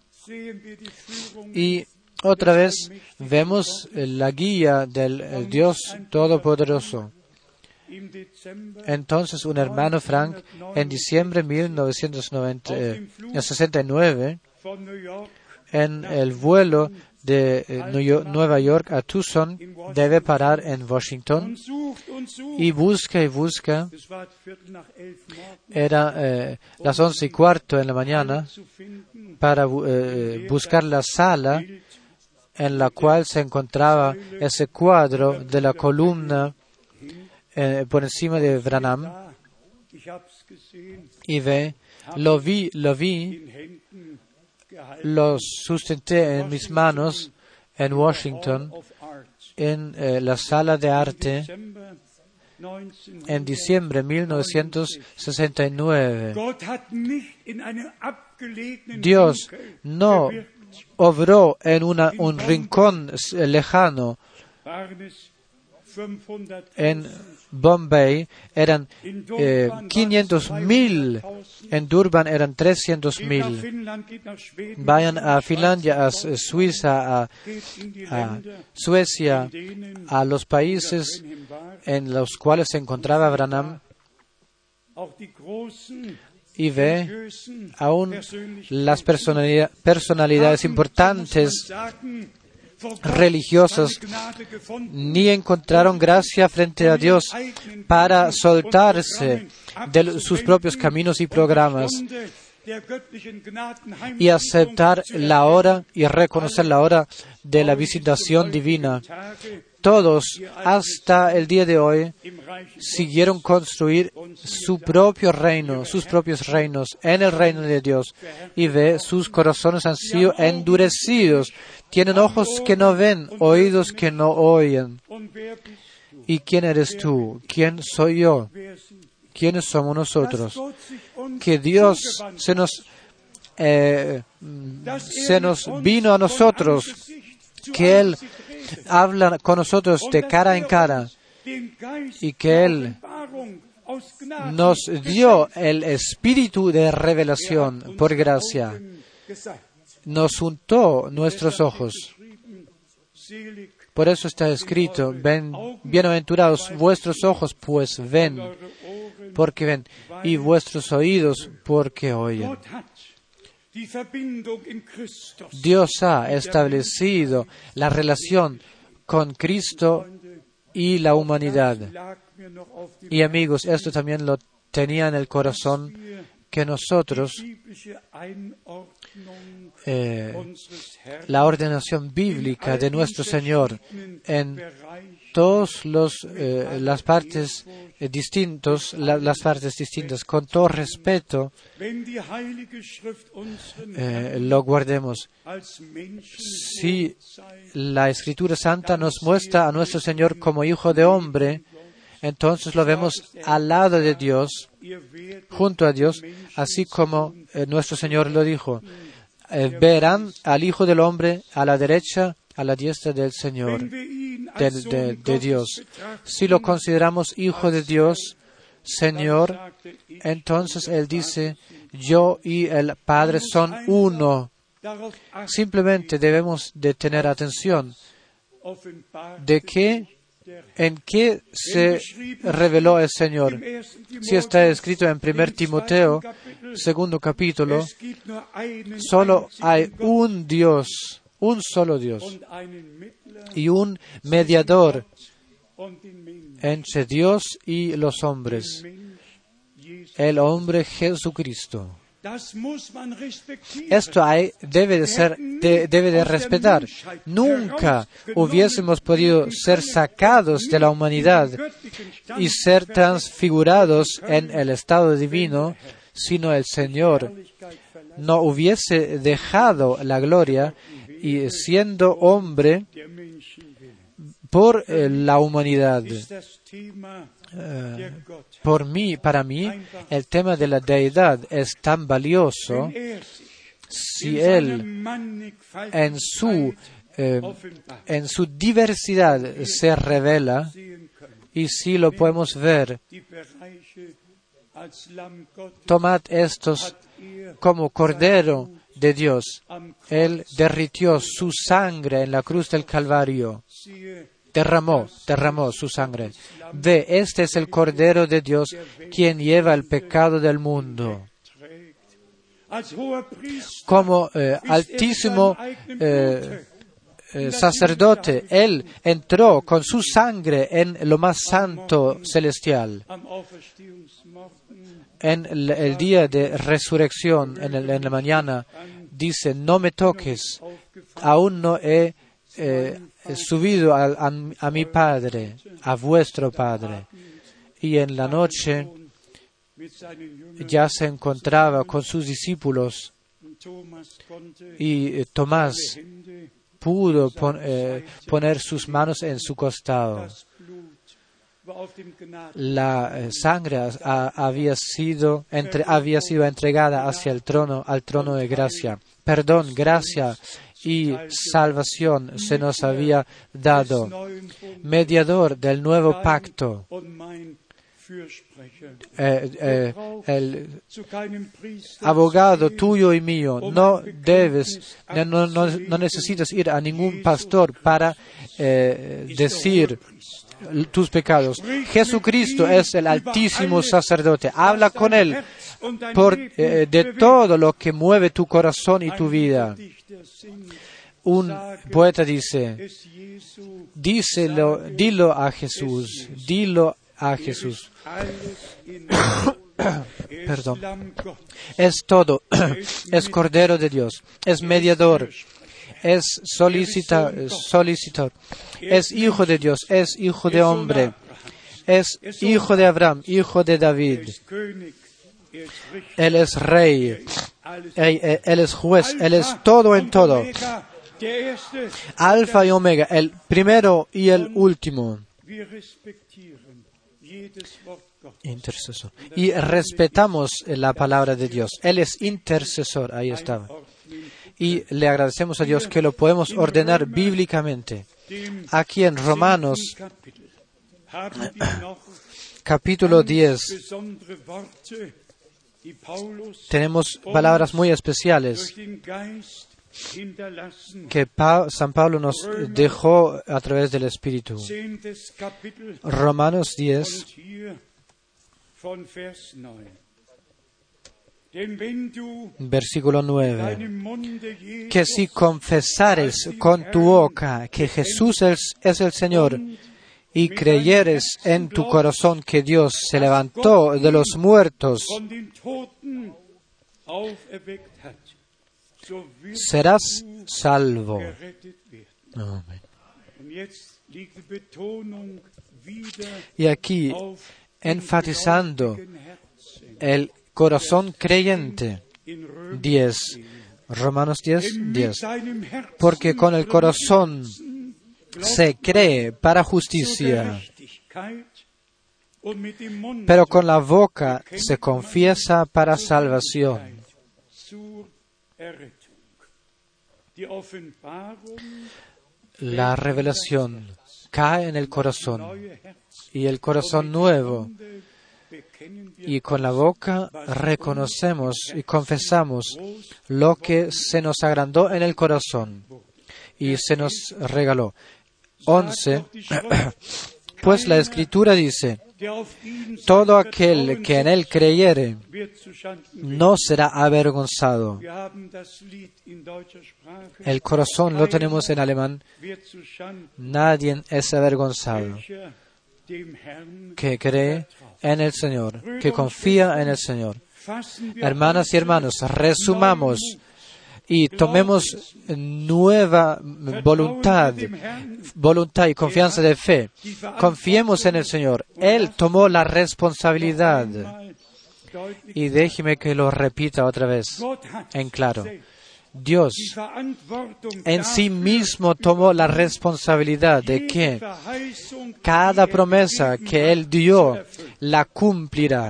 Y otra vez vemos la guía del eh, Dios Todopoderoso. Entonces un hermano Frank, en diciembre de mil novecientos sesenta y nueve, en el vuelo de Nueva York a Tucson, debe parar en Washington y busca y busca. Era eh, las once y cuarto en la mañana para eh, buscar la sala en la cual se encontraba ese cuadro de la columna eh, por encima de Branham. Y ve, lo vi, lo vi, lo sustenté en mis manos en Washington, en eh, la sala de arte, en diciembre de mil novecientos sesenta y nueve. Dios no obró en una, un rincón lejano. En Bombay eran eh, quinientos mil, en Durban eran trescientos mil. Vayan a Finlandia, a Suiza, a, a Suecia, a los países en los cuales se encontraba Branham, y ve aún las personalidad, personalidades importantes religiosas ni encontraron gracia frente a Dios para soltarse de sus propios caminos y programas y aceptar la hora y reconocer la hora de la visitación divina. Todos, hasta el día de hoy, siguieron construir su propio reino, sus propios reinos en el reino de Dios. Y ve, sus corazones han sido endurecidos. Tienen ojos que no ven, oídos que no oyen. ¿Y quién eres tú? ¿Quién soy yo? ¿Quiénes somos nosotros? Que Dios se nos, eh, se nos vino a nosotros, que Él habla con nosotros de cara en cara y que Él nos dio el espíritu de revelación por gracia. Nos untó nuestros ojos. Por eso está escrito, ven, bienaventurados vuestros ojos, pues ven, porque ven, y vuestros oídos, porque oyen. Dios ha establecido la relación con Cristo y la humanidad. Y amigos, esto también lo tenía en el corazón, que nosotros, eh, la ordenación bíblica de nuestro Señor en todas eh, las partes eh, distintos, la, las partes distintas, con todo respeto, eh, lo guardemos. Si la Escritura Santa nos muestra a nuestro Señor como Hijo de Hombre, entonces lo vemos al lado de Dios, junto a Dios, así como eh, nuestro Señor lo dijo. Eh, verán al Hijo del Hombre a la derecha, a la diestra del Señor, de, de, de Dios. Si lo consideramos Hijo de Dios, Señor, entonces Él dice, yo y el Padre son uno. Simplemente debemos de tener atención de qué, en qué se reveló el Señor. Si está escrito en primer Timoteo, segundo capítulo, solo hay un Dios, un solo Dios, y un mediador entre Dios y los hombres, el hombre Jesucristo. Esto hay, debe de ser, de, debe de respetar. Nunca hubiésemos podido ser sacados de la humanidad y ser transfigurados en el estado divino, sino el Señor no hubiese dejado la gloria y siendo hombre por eh, la humanidad. Uh, por mí, para mí, el tema de la deidad es tan valioso si Él en su, eh, en su diversidad se revela y si lo podemos ver. Tomad estos como Cordero de Dios. Él derritió su sangre en la cruz del Calvario. Derramó, derramó su sangre. Ve, este es el Cordero de Dios, quien lleva el pecado del mundo. Como eh, altísimo eh, eh, sacerdote, Él entró con su sangre en lo más santo celestial. En el, el día de resurrección, en, el, en la mañana, dice, no me toques, aún no he Eh, subido a, a, a mi Padre, a vuestro Padre. Y en la noche ya se encontraba con sus discípulos y eh, Tomás pudo pon, eh, poner sus manos en su costado. La eh, sangre a, había, sido entre, había sido entregada hacia el trono, al trono de gracia. Perdón, gracia y salvación se nos había dado. Mediador del nuevo pacto. Eh, eh, el abogado tuyo y mío. No debes, no, no, no necesitas ir a ningún pastor para eh, decir tus pecados. Jesucristo es el altísimo sacerdote. Habla con Él por, eh, de todo lo que mueve tu corazón y tu vida. Un poeta dice, díselo, dilo a Jesús, dilo a Jesús. Perdón. Es todo. Es Cordero de Dios. Es mediador. Es solicita, solicitor. Es Hijo de Dios. Es Hijo de hombre. Es Hijo de Abraham. Hijo de David. Él es Rey. Él, él es juez. Él es todo en todo. Alfa y Omega. El primero y el último. Intercesor. Y respetamos la palabra de Dios. Él es intercesor. Ahí estaba. Y le agradecemos a Dios que lo podemos ordenar bíblicamente. Aquí en Romanos, capítulo diez, tenemos palabras muy especiales que pa- San Pablo nos dejó a través del Espíritu. Romanos diez, versículo nueve. Que si confesares con tu boca que Jesús es, es el Señor y creyeres en tu corazón que Dios se levantó de los muertos, serás salvo. Amén. Y aquí, enfatizando el corazón creyente, diez, Romanos diez, diez. Porque con el corazón se cree para justicia pero con la boca se confiesa para salvación. La revelación cae en el corazón y el corazón nuevo, y con la boca reconocemos y confesamos lo que se nos agrandó en el corazón y se nos regaló. once. Pues la Escritura dice: todo aquel que en Él creyere no será avergonzado. El corazón lo tenemos en alemán. Nadie es avergonzado que cree en el Señor, que confía en el Señor. Hermanas y hermanos, resumamos y tomemos nueva voluntad, voluntad y confianza de fe. Confiemos en el Señor. Él tomó la responsabilidad. Y déjeme que lo repita otra vez en claro. Dios en sí mismo tomó la responsabilidad de que cada promesa que Él dio la cumplirá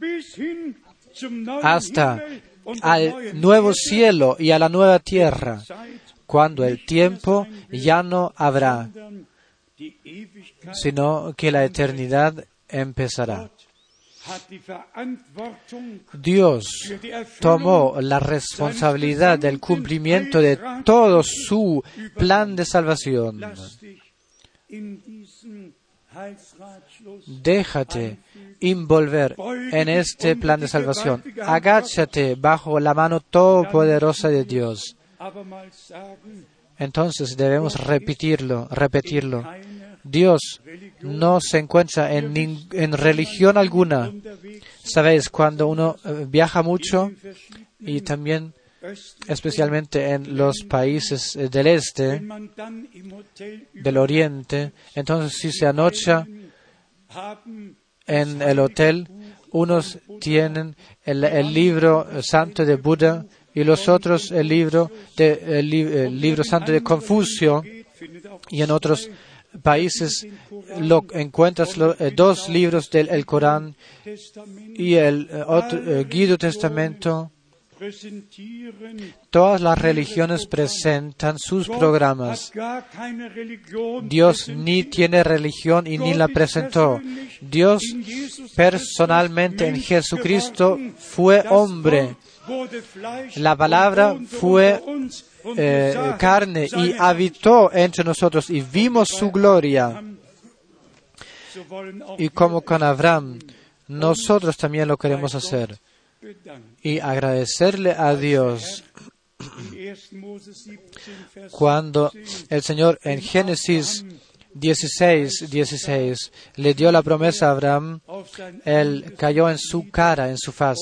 hasta al nuevo cielo y a la nueva tierra, cuando el tiempo ya no habrá, sino que la eternidad empezará. Dios tomó la responsabilidad del cumplimiento de todo su plan de salvación. Déjate envolver en este plan de salvación. Agáchate bajo la mano todopoderosa de Dios. Entonces debemos repetirlo, repetirlo. Dios no se encuentra en, en religión alguna. Sabéis, cuando uno viaja mucho, y también especialmente en los países del este, del oriente, entonces si se anocha en el hotel, unos tienen el, el libro santo de Buda y los otros el libro, de, el, el libro santo de Confucio, y en otros países lo encuentras lo, eh, dos libros del el Corán y el eh, otro, eh, Guido Testamento. Todas las religiones presentan sus programas. Dios ni tiene religión y ni la presentó. Dios personalmente en Jesucristo fue hombre. La palabra fue eh, carne y habitó entre nosotros y vimos su gloria. Y como con Abraham, nosotros también lo queremos hacer. Y agradecerle a Dios cuando el Señor en Génesis dieciséis, dieciséis le dio la promesa a Abraham, Él cayó en su cara, en su faz.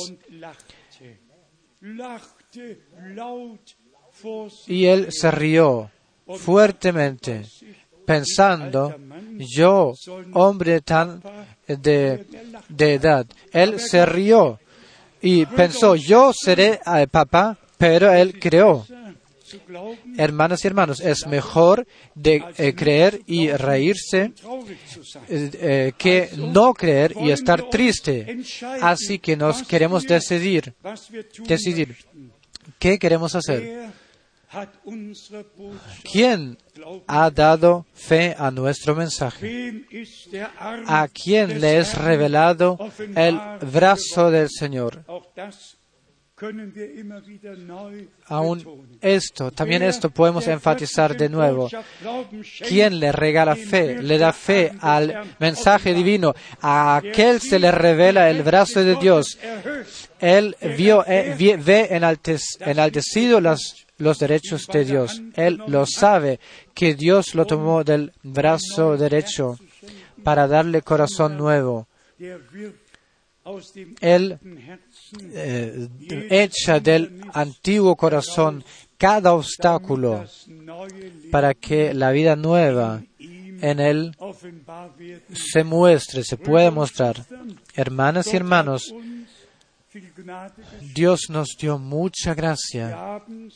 Y Él se rió fuertemente, pensando, yo, hombre tan de, de edad, Él se rió. Y pensó, yo seré el papá, pero él creó. Hermanas y hermanos, es mejor de eh, creer y reírse eh, eh, que no creer y estar triste. Así que nos queremos decidir, decidir qué queremos hacer. ¿Quién ha dado fe a nuestro mensaje? ¿A quién le es revelado el brazo del Señor? Aún esto, también esto podemos enfatizar de nuevo. ¿Quién le regala fe? Le da fe al mensaje divino. A aquel se le revela el brazo de Dios. Él vio, eh, ve enaltec, enaltecido las los derechos de Dios. Él lo sabe, que Dios lo tomó del brazo derecho para darle corazón nuevo. Él eh, echa del antiguo corazón cada obstáculo para que la vida nueva en Él se muestre, se pueda mostrar. Hermanas y hermanos, Dios nos dio mucha gracia.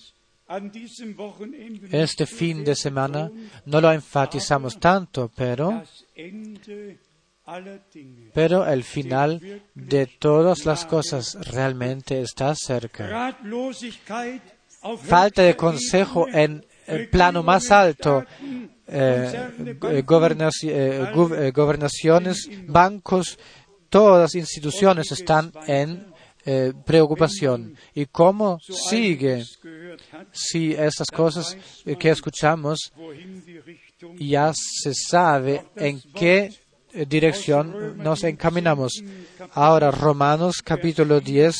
Este fin de semana no lo enfatizamos tanto, pero pero el final de todas las cosas realmente está cerca. Falta de consejo en el plano más alto, eh, gobernaci- eh, gu- eh, gobernaciones, bancos, todas las instituciones están en eh, preocupación. ¿Y cómo sigue si esas cosas eh, que escuchamos ya se sabe en qué dirección nos encaminamos? Ahora, Romanos capítulo diez,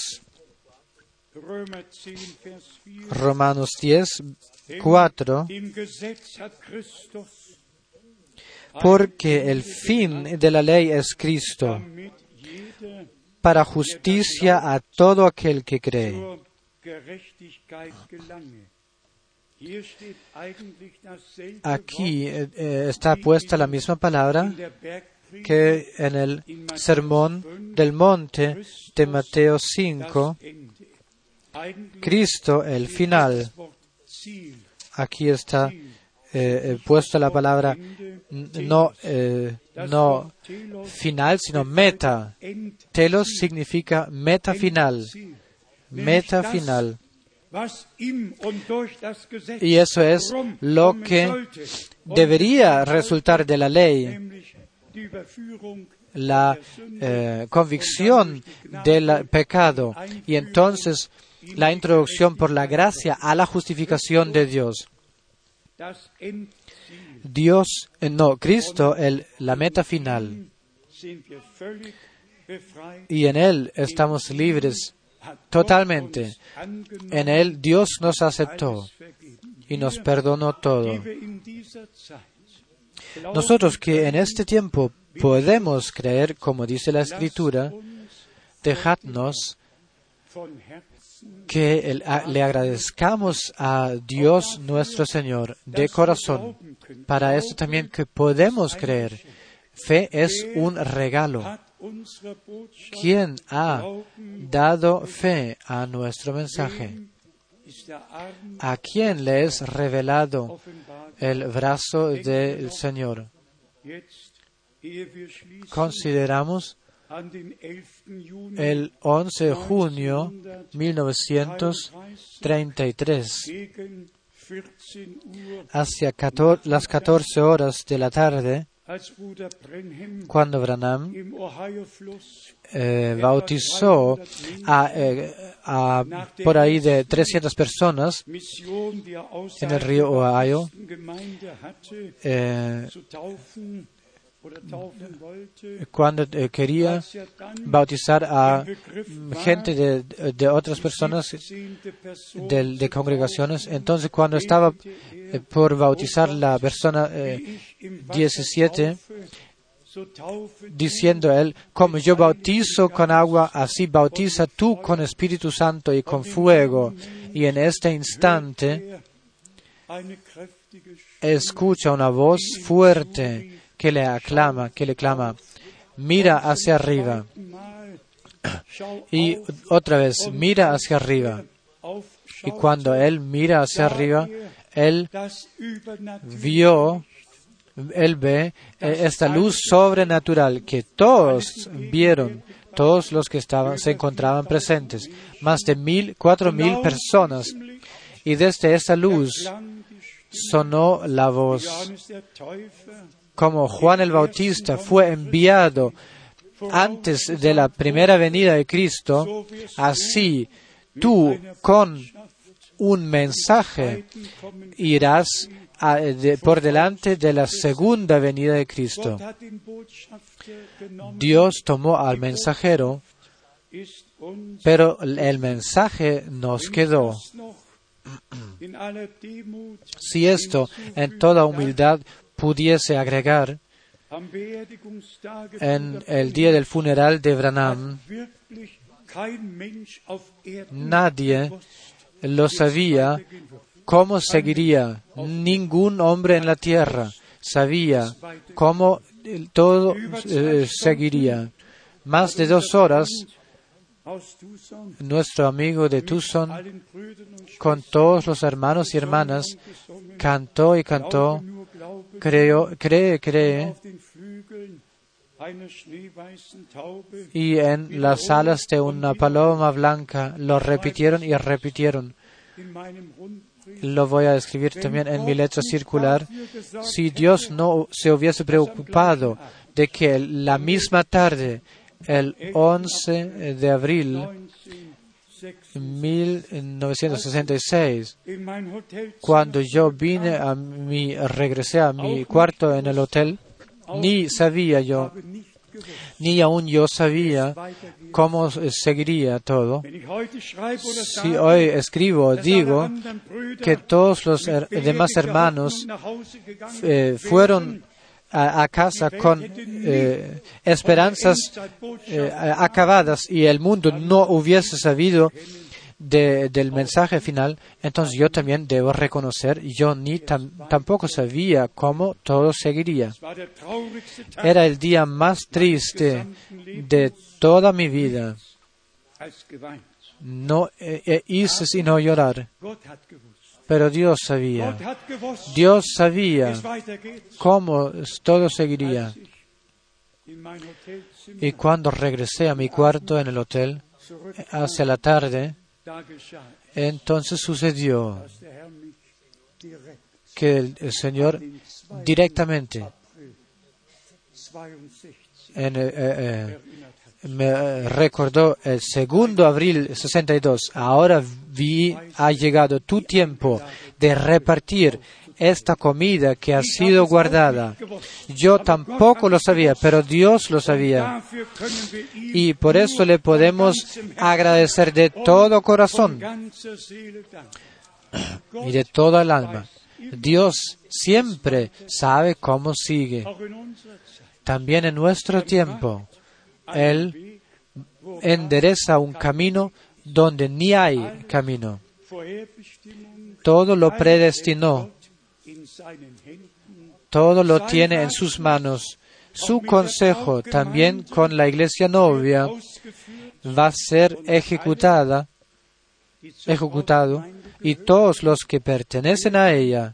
Romanos diez, cuatro. Porque el fin de la ley es Cristo, para justicia a todo aquel que cree. Aquí eh, está puesta la misma palabra que en el Sermón del Monte de Mateo cinco. Cristo, el final. Aquí está eh, puesta la palabra no, eh, no final, sino meta. Telos significa meta final. Meta final. Y eso es lo que debería resultar de la ley. La eh, convicción del pecado y entonces la introducción por la gracia a la justificación de Dios. Dios, eh, no, Cristo, el, la meta final. Y en Él estamos libres totalmente. En Él Dios nos aceptó y nos perdonó todo. Nosotros que en este tiempo podemos creer, como dice la Escritura, dejadnos que el, a, le agradezcamos a Dios nuestro Señor de corazón. Para esto también que podemos creer. Fe es un regalo. ¿Quién ha dado fe a nuestro mensaje? ¿A quién le es revelado el brazo del Señor? Consideramos el once de junio de mil novecientos treinta y tres, hacia las catorce horas de la tarde, cuando Branham eh, bautizó a, eh, a por ahí de trescientas personas en el río Ohio, eh, cuando eh, quería bautizar a gente de, de otras personas de, de congregaciones. Entonces, cuando estaba eh, por bautizar la persona eh, diecisiete, diciendo él, como yo bautizo con agua, así bautiza tú con Espíritu Santo y con fuego. Y en este instante escucha una voz fuerte que le aclama, que le clama, mira hacia arriba. Y otra vez, mira hacia arriba. Y cuando él mira hacia arriba, él vio, él ve esta luz sobrenatural que todos vieron, todos los que estaban, se encontraban presentes, más de mil, cuatro mil personas. Y desde esta luz sonó la voz. Como Juan el Bautista fue enviado antes de la primera venida de Cristo, así tú con un mensaje irás a, de, por delante de la segunda venida de Cristo. Dios tomó al mensajero, pero el mensaje nos quedó. Si esto en toda humildad pudiese agregar, en el día del funeral de Branham, nadie lo sabía cómo seguiría. Ningún hombre en la tierra sabía cómo todo eh, seguiría. Más de dos horas, nuestro amigo de Tucson, con todos los hermanos y hermanas, cantó y cantó, creo, cree, cree, y en las alas de una paloma blanca. Lo repitieron y repitieron. Lo voy a escribir también en mi letra circular. Si Dios no se hubiese preocupado de que la misma tarde, el once de abril de mil novecientos sesenta y seis, cuando yo vine a mi, regresé a mi cuarto en el hotel, ni sabía yo, ni aún yo sabía cómo seguiría todo. Si hoy escribo, digo que todos los her- demás hermanos eh, fueron a, a casa con eh, esperanzas eh, acabadas y el mundo no hubiese sabido de, del mensaje final, entonces yo también debo reconocer, yo ni tam, tampoco sabía cómo todo seguiría. Era el día más triste de toda mi vida. No eh, eh, hice sino llorar. Pero Dios sabía. Dios sabía cómo todo seguiría. Y cuando regresé a mi cuarto en el hotel, hacia la tarde, entonces sucedió que el, el Señor directamente en, eh, eh, me recordó el segundo de abril de sesenta y dos. Ahora vi, ha llegado tu tiempo de repartir esta comida que ha sido guardada. Yo tampoco lo sabía, pero Dios lo sabía. Y por eso le podemos agradecer de todo corazón y de toda el alma. Dios siempre sabe cómo sigue. También en nuestro tiempo, Él endereza un camino donde ni hay camino. Todo lo predestinó. Todo lo tiene en sus manos. Su consejo también con la iglesia novia va a ser ejecutada, ejecutado, y todos los que pertenecen a ella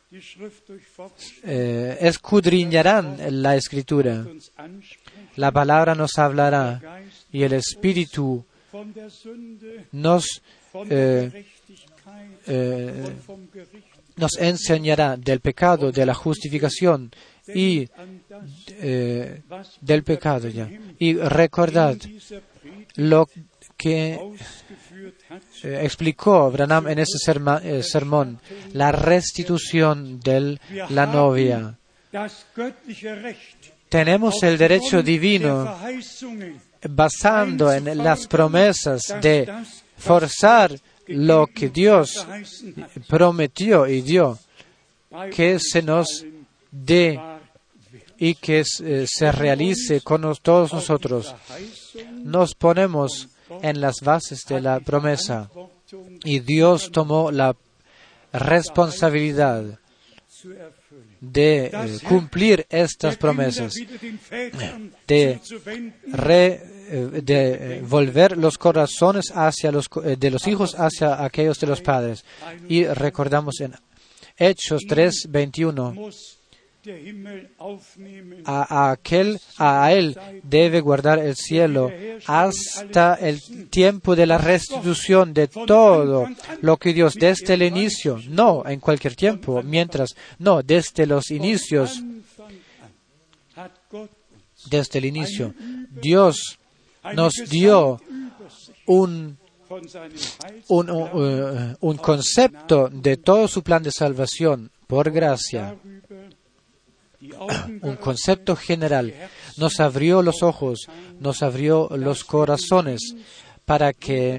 eh, escudriñarán la Escritura. La palabra nos hablará y el Espíritu nos eh, eh, nos enseñará del pecado, de la justificación y eh, del pecado ya. Y recordad lo que eh, explicó Branham en ese serma, eh, sermón, la restitución de la novia. Tenemos el derecho divino basando en las promesas de forzar lo que Dios prometió y dio, que se nos dé y que eh, se realice con nos, todos nosotros. Nos ponemos en las bases de la promesa y Dios tomó la responsabilidad de eh, cumplir estas promesas, de, re, eh, de volver los corazones hacia los, eh, de los hijos hacia aquellos de los padres. Y recordamos en Hechos tres veintiuno, a, a aquel, a él debe guardar el cielo hasta el tiempo de la restitución de todo lo que Dios desde el inicio, no en cualquier tiempo, mientras, no, desde los inicios, desde el inicio, Dios nos dio un Un, un, un concepto de todo su plan de salvación por gracia, un concepto general. Nos abrió los ojos, nos abrió los corazones para que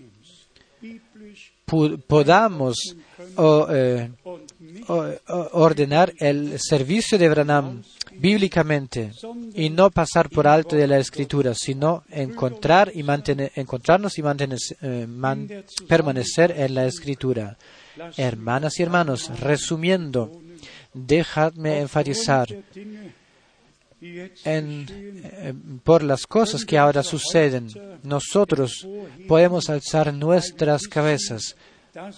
pu- podamos o, eh, o, ordenar el servicio de Branham bíblicamente y no pasar por alto de la Escritura, sino encontrar y mantener, encontrarnos y mantener, eh, man, permanecer en la Escritura. Hermanas y hermanos, resumiendo, dejadme enfatizar en, eh, por las cosas que ahora suceden. Nosotros podemos alzar nuestras cabezas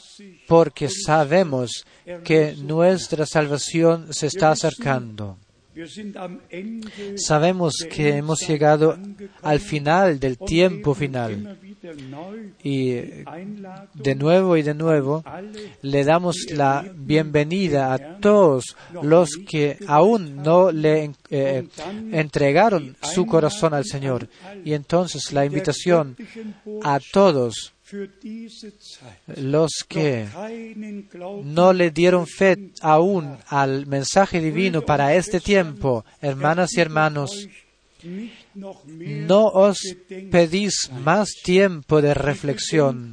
porque sabemos que nuestra salvación se está acercando. Sabemos que hemos llegado al final del tiempo final y de nuevo y de nuevo le damos la bienvenida a todos los que aún no le eh, entregaron su corazón al Señor. Y entonces la invitación a todos los que no le dieron fe aún al mensaje divino para este tiempo, hermanas y hermanos, no os pedís más tiempo de reflexión.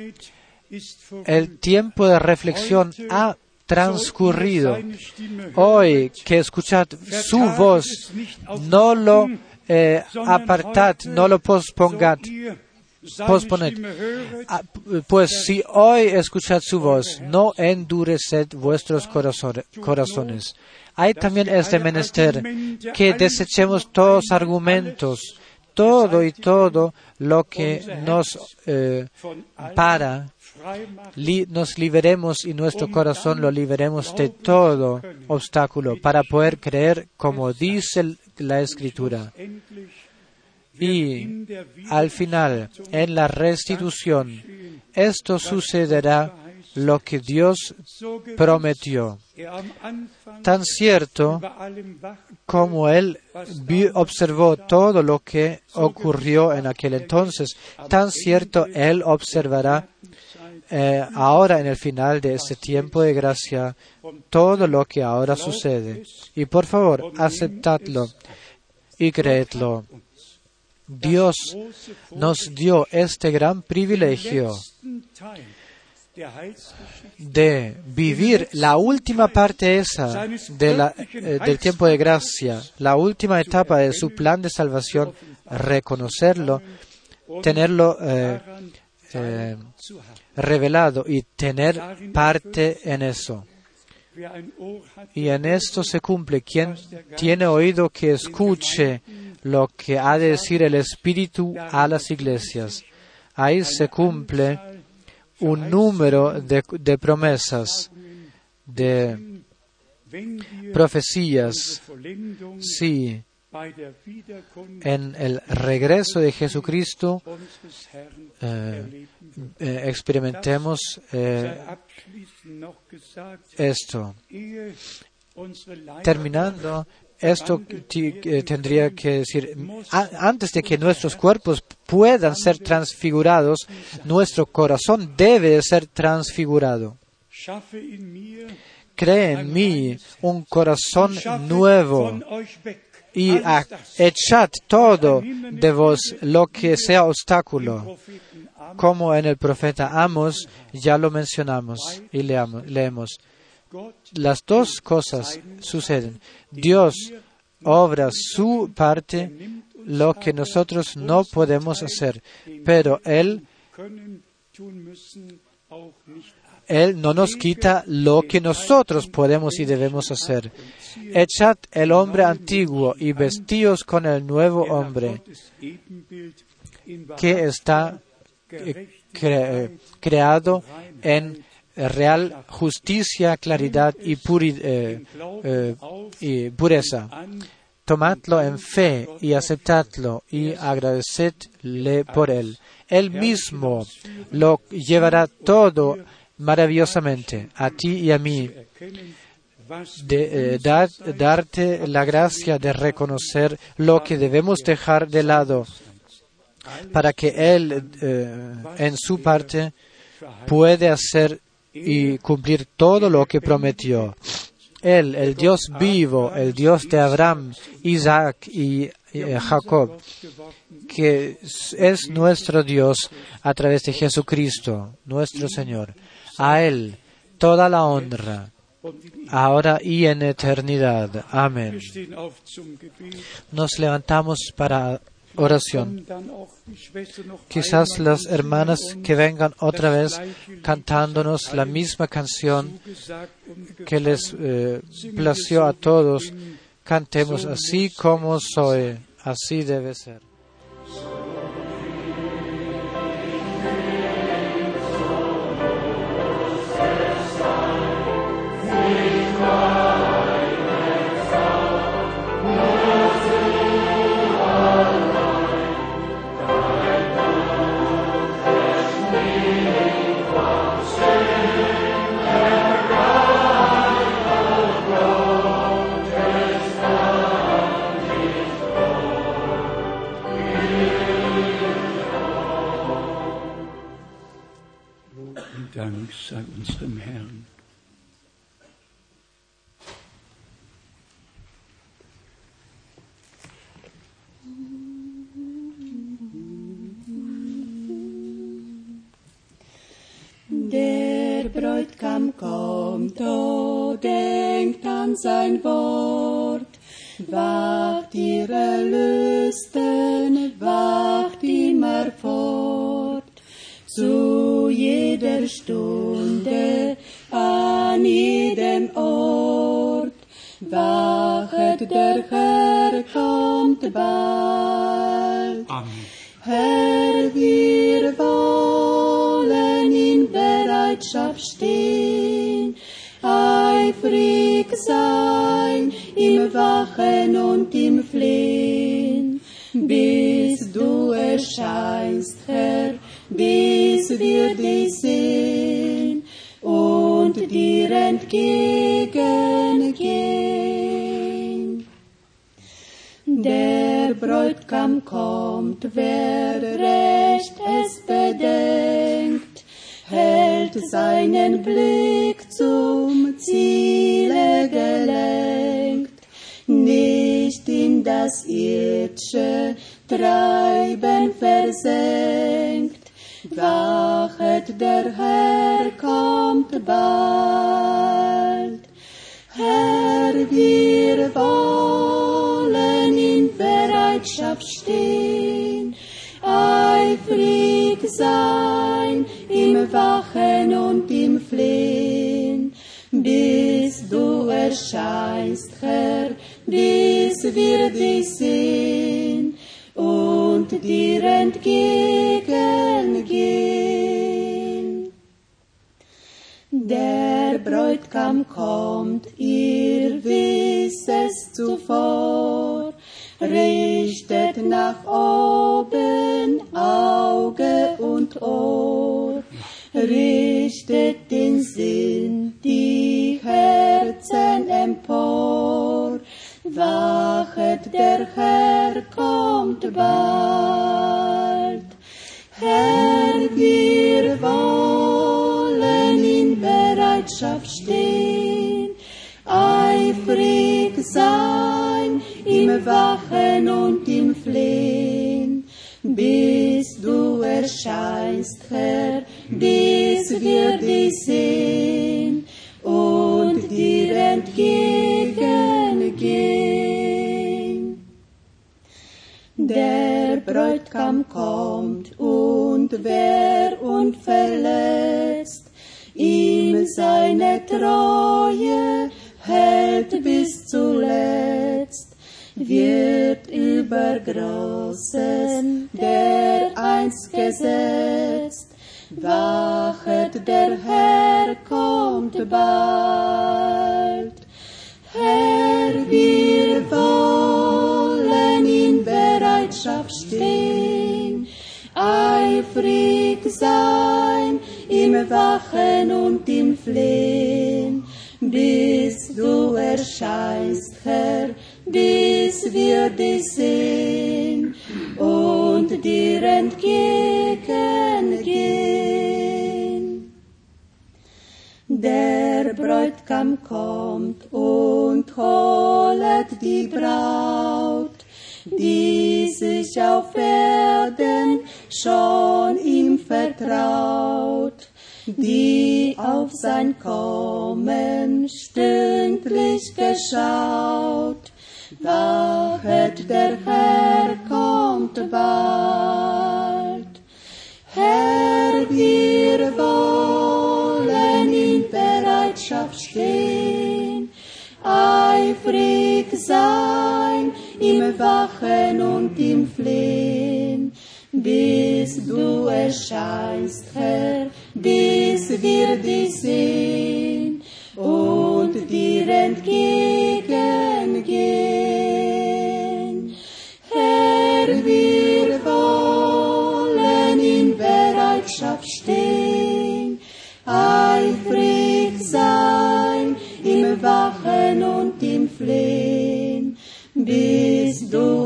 El tiempo de reflexión ha transcurrido. Hoy que escuchad su voz, no lo eh, apartad, no lo pospongad. Posponed. Pues si hoy escuchad su voz, no endureced vuestros corazones. Hay también este menester que desechemos todos argumentos, todo y todo lo que nos eh, para, li, nos liberemos y nuestro corazón lo liberemos de todo obstáculo para poder creer como dice la Escritura. Y al final, en la restitución, esto sucederá lo que Dios prometió. Tan cierto como Él vio, observó todo lo que ocurrió en aquel entonces, tan cierto Él observará eh, ahora en el final de este tiempo de gracia todo lo que ahora sucede. Y por favor, aceptadlo y creedlo. Dios nos dio este gran privilegio de vivir la última parte esa de la, eh, del tiempo de gracia, la última etapa de su plan de salvación, reconocerlo, tenerlo eh, eh, revelado y tener parte en eso. Y en esto se cumple. Quien tiene oído que escuche lo que ha de decir el Espíritu a las iglesias. Ahí se cumple un número de, de promesas, de profecías. Sí, en el regreso de Jesucristo eh, eh, experimentemos eh, esto. Terminando, esto t- tendría que decir, a- antes de que nuestros cuerpos puedan ser transfigurados, nuestro corazón debe de ser transfigurado. Cree en mí un corazón nuevo y a- echad todo de vos lo que sea obstáculo. Como en el profeta Amos ya lo mencionamos y leamos, leemos. Las dos cosas suceden. Dios obra su parte, lo que nosotros no podemos hacer, pero Él, Él no nos quita lo que nosotros podemos y debemos hacer. Echad el hombre antiguo y vestíos con el nuevo hombre que está cre- creado en real justicia, claridad y, puri, eh, eh, y pureza. Tomadlo en fe y aceptadlo y agradecedle por él. Él mismo lo llevará todo maravillosamente a ti y a mí. De, eh, dar, darte la gracia de reconocer lo que debemos dejar de lado para que Él, eh, en su parte, puede hacer y cumplir todo lo que prometió. Él, el Dios vivo, el Dios de Abraham, Isaac y eh, Jacob, que es nuestro Dios a través de Jesucristo, nuestro Señor. A Él toda la honra, ahora y en eternidad. Amén. Nos levantamos para oración. Quizás las hermanas que vengan otra vez cantándonos la misma canción que les eh, plació a todos, cantemos así como soy, así debe ser. sei unserem Herrn. Der Bräutigam kommt, oh, denkt an sein Wort. Wacht ihre Lüsten, wacht immer fort. Zu jeder Stunde, an jedem Ort. Wachet, der Herr kommt bald. Amen. Herr, wir wollen in Bereitschaft stehen, eifrig sein, im Wachen und im Flehen, bis du erscheinst, Herr, bis wir dich sehen und dir entgegengehen. Der Bräutigam kommt, wer recht es bedenkt, hält seinen Blick zum Ziele gelenkt, nicht in das irdische Treiben versenkt. Wachet, der Herr kommt bald. Herr, wir wollen in Bereitschaft stehen, eifrig sein, im Wachen und im Flehen, bis du erscheinst, Herr, bis wir dich sehen und dir entgegengehen. Der Bräutigam kommt, ihr wisst es zuvor, richtet nach oben Auge und Ohr, richtet den Sinn, die Herzen empor. Wachet, der Herr kommt bald. Herr, wir wollen in Bereitschaft stehen, eifrig sein, im Wachen und im Flehen, bis du erscheinst, Herr, bis wir dich sehen und dir entgegengehen. Der Bräutigam kommt, und wer unverletzt ihm seine Treue hält bis zuletzt, wird über Großen dereinst gesetzt. Wachet, der Herr kommt bald. Herr, wir wollen in Bereitschaft stehen, eifrig sein, im Wachen und im Flehen, bis du erscheinst, Herr, bis wir dich sehen und dir entgegengehen. Der Bräutigam kommt und holet die Braut, die sich auf Erden schon ihm vertraut, die auf sein Kommen stündlich geschaut. Wachet, der Herr kommt bald. Herr, wir wollen in Bereitschaft stehen, eifrig sein, im Wachen und im Flehen, bis du erscheinst, Herr, bis wir dich sehen und dir entgegengehen. Herr, wir wollen in Bereitschaft stehen, eifrig sein, im Wachen und im Flehen, bis du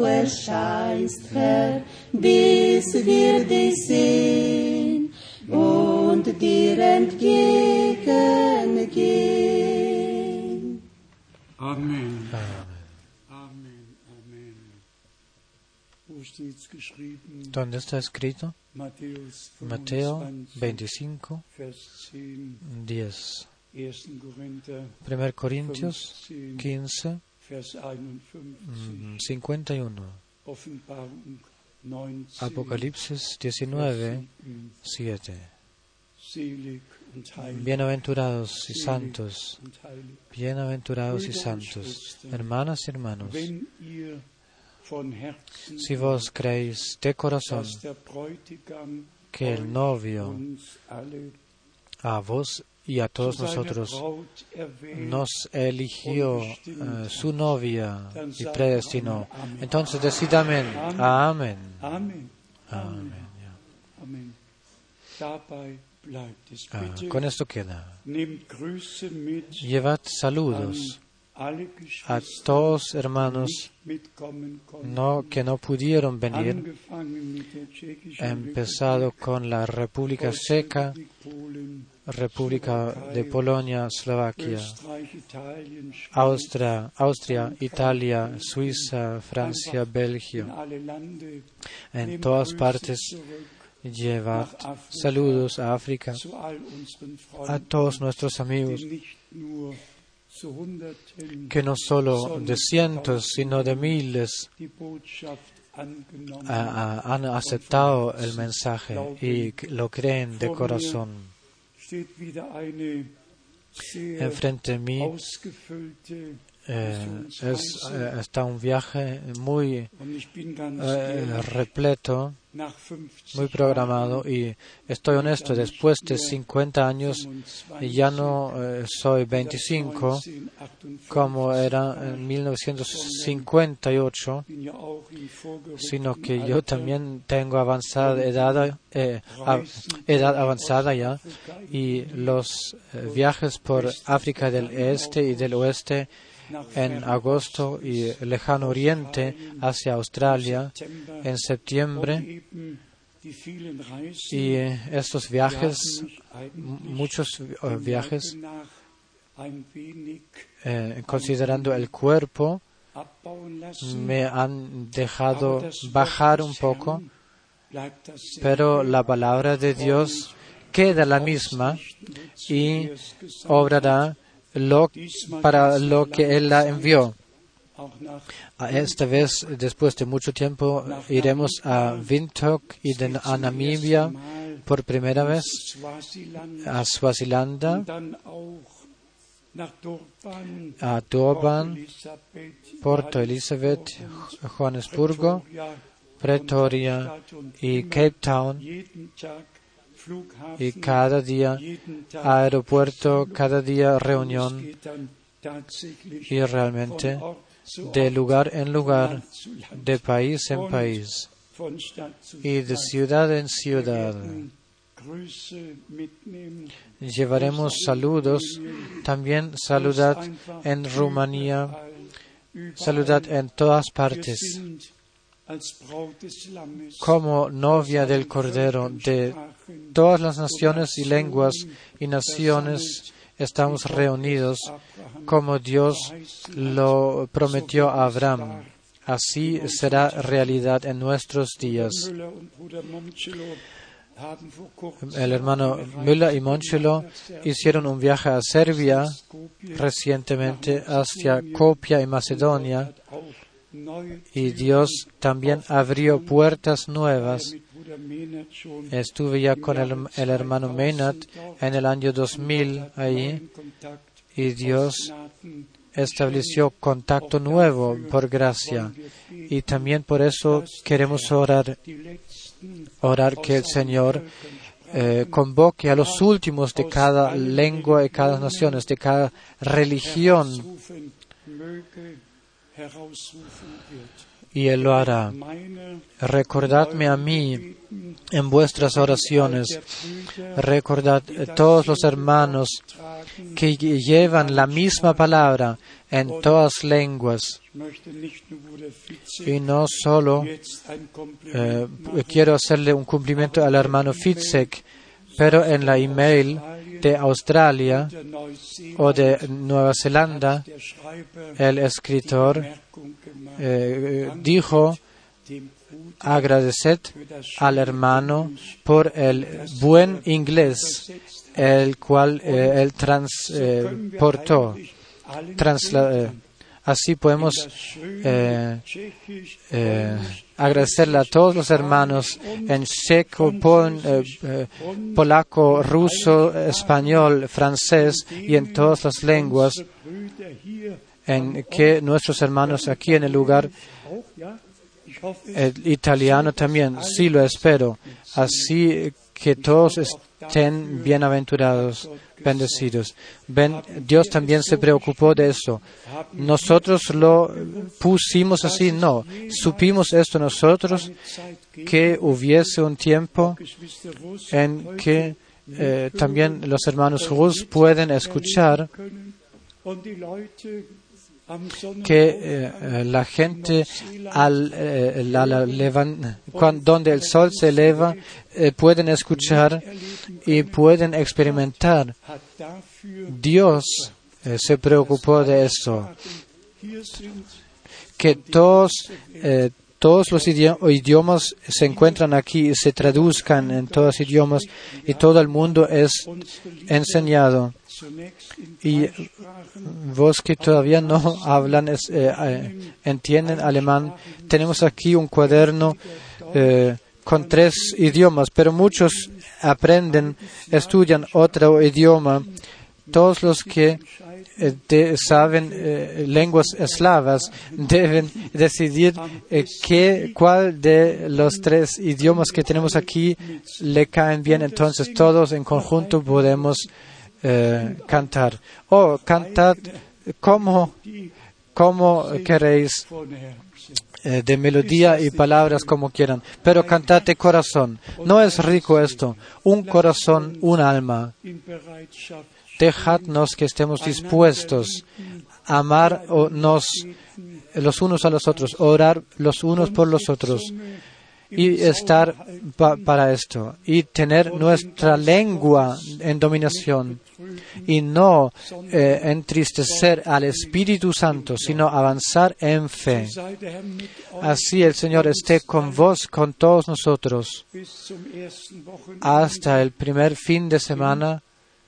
erscheinst, Herr, bis wir dich sehen und dir entgegengehen. Amen. Amen. Amen. Wo steht's geschrieben? ¿Dónde está escrito? Matthäus Mateo veinticinco, Vers zehn, diez. erster Korinther Primero Corintios fünfzehn, quince, Vers einundfünfzig, mm, cincuenta y uno. Offenbarung neunzehn, Apocalipsis diecinueve, Vers sieben, siete. selig und heilig, Bienaventurados y selig santos, und heilig. bienaventurados y Brüder und santos, Schwestern, hermanas y hermanos, Wenn ihr von Herzen si vos creéis de corazón dass der Bräutigam que el novio uns alle a vos y a todos zu seiner nosotros Braut erwählt, nos eligió eh, su novia y predestinó, entonces decid amén. Amén. Amen. Amén. ya. Amen. Dabei bleibt es. Ah, Bitte con esto queda. nehmt Grüße mit Llevad an saludos alle a Geschwister, todos die hermanos nicht mitkommen konnten. no, que no pudieron venir, Angefangen mit der Tschechischen empezado con la República Checa, Republik, Polen, República de Polonia, Eslovaquia, Österreich, Italien, Schweiz, Austria, Austria, Italia, Suiza, Francia, in Belgio, alle Lande. en Nehmt todas Grüße partes. zurück Llevad saludos a África, zu all unseren a Freunden, todos nuestros amigos, die nicht nur zu Hunderten que no solo de cientos, sino de miles die Botschaft angenommen a- a- han aceptado el mensaje y que lo creen de corazón. steht wieder eine sehr Enfrente de mí ausgefüllte eh, Missionsreise. es, eh, está un viaje muy Und ich bin ganz eh, ehrlich, repleto, nach fünfzig muy programado, y estoy honesto, después de cincuenta años ya no eh, soy veinticinco como era en mil novecientos cincuenta y ocho, bin ja auch in sino que vorgerücktem yo Alter, también tengo avanzada edad, eh, a- edad avanzada ya, y los eh, viajes por África del Este y del Oeste en agosto y lejano oriente hacia Australia en septiembre, y eh, estos viajes, m- muchos eh, viajes, eh, considerando el cuerpo, me han dejado bajar un poco, pero la palabra de Dios queda la misma y obrará lo, para lo que Él la envió. A Esta vez, después de mucho tiempo, iremos a Windhoek y de, a Namibia por primera vez, a Suazilanda, a Durban, Porto Elizabeth, Johannesburgo, Pretoria y Cape Town, y cada día aeropuerto, cada día reunión, y realmente de lugar en lugar, de país en país y de ciudad en ciudad. Llevaremos saludos, también saludad en Rumanía, saludad en todas partes. Como novia del Cordero de todas las naciones y lenguas y naciones, estamos reunidos como Dios lo prometió a Abraham. Así será realidad en nuestros días. El hermano Müller y Monchelo hicieron un viaje a Serbia recientemente, hacia Skopje y Macedonia, y Dios también abrió puertas nuevas. Estuve ya con el, el hermano Meinert en el año dos mil ahí, y Dios estableció contacto nuevo por gracia, y también por eso queremos orar, orar que el Señor eh, convoque a los últimos de cada lengua y cada nación, de cada religión, y Él lo hará. Recordadme a mí en vuestras oraciones. Recordad todos los hermanos que llevan la misma palabra en todas lenguas. Y no solo eh, quiero hacerle un cumplimiento al hermano Fitzek, pero en la email de Australia der Neuseeland o de Nueva Zelanda, der Schreiber el escritor Bemerkung gemacht, eh, dijo, dem Bruder agradeced für das al hermano por el buen inglés, el cual eh, él transportó. allen Transla- eh, así podemos das schöne eh, Tschechisch, eh, agradecerle a todos los hermanos en checo, pol- eh, eh, polaco, ruso, español, francés y en todas las lenguas Brüder hier en que nuestros hermanos aquí en el lugar, auch, ja, ich hoffe es, el italiano también, sí lo espero, así que todos estén bienaventurados, bendecidos. Ven, Dios también se preocupó de eso. Nosotros lo pusimos así, no. Supimos esto nosotros, que hubiese un tiempo Geschwister Russ en que eh, también los hermanos Rus pueden escuchar können und die Leute am que Sonnenuntergang eh, eh, la gente al eh, la- la levan- cuan- donde el sol se eleva eh, pueden escuchar y pueden experimentar. hat dafür Dios eh, se preocupó de eso, hier sind que todos eh, todos los idi- idiomas se encuentran aquí y se traduzcan en todos los idiomas y todo el mundo es enseñado. zunächst in Y Sprachen vos que todavía no hablan, es- eh, eh, entienden alemán, tenemos aquí un cuaderno eh, con tres idiomas, pero muchos aprenden, estudian otro idioma. Todos los que eh, de- saben eh, lenguas eslavas deben decidir eh, qué, cuál de los tres idiomas que tenemos aquí le caen bien. Entonces todos en conjunto podemos eh, cantar. Oh, cantad como, como queréis, von Herzen. eh, de melodía y palabras como quieran, pero cantad de corazón. ¿No es rico esto? Un corazón, un alma. In Bereitschaft Dejadnos que estemos dispuestos a amarnos los unos a los otros, orar los unos por los otros y estar pa- para esto y tener nuestra lengua en dominación y no eh, entristecer al Espíritu Santo, sino avanzar en fe. sei der Herr mit euch Así el Señor esté con vos, con todos nosotros, bis zum ersten Wochenende hasta el primer fin de semana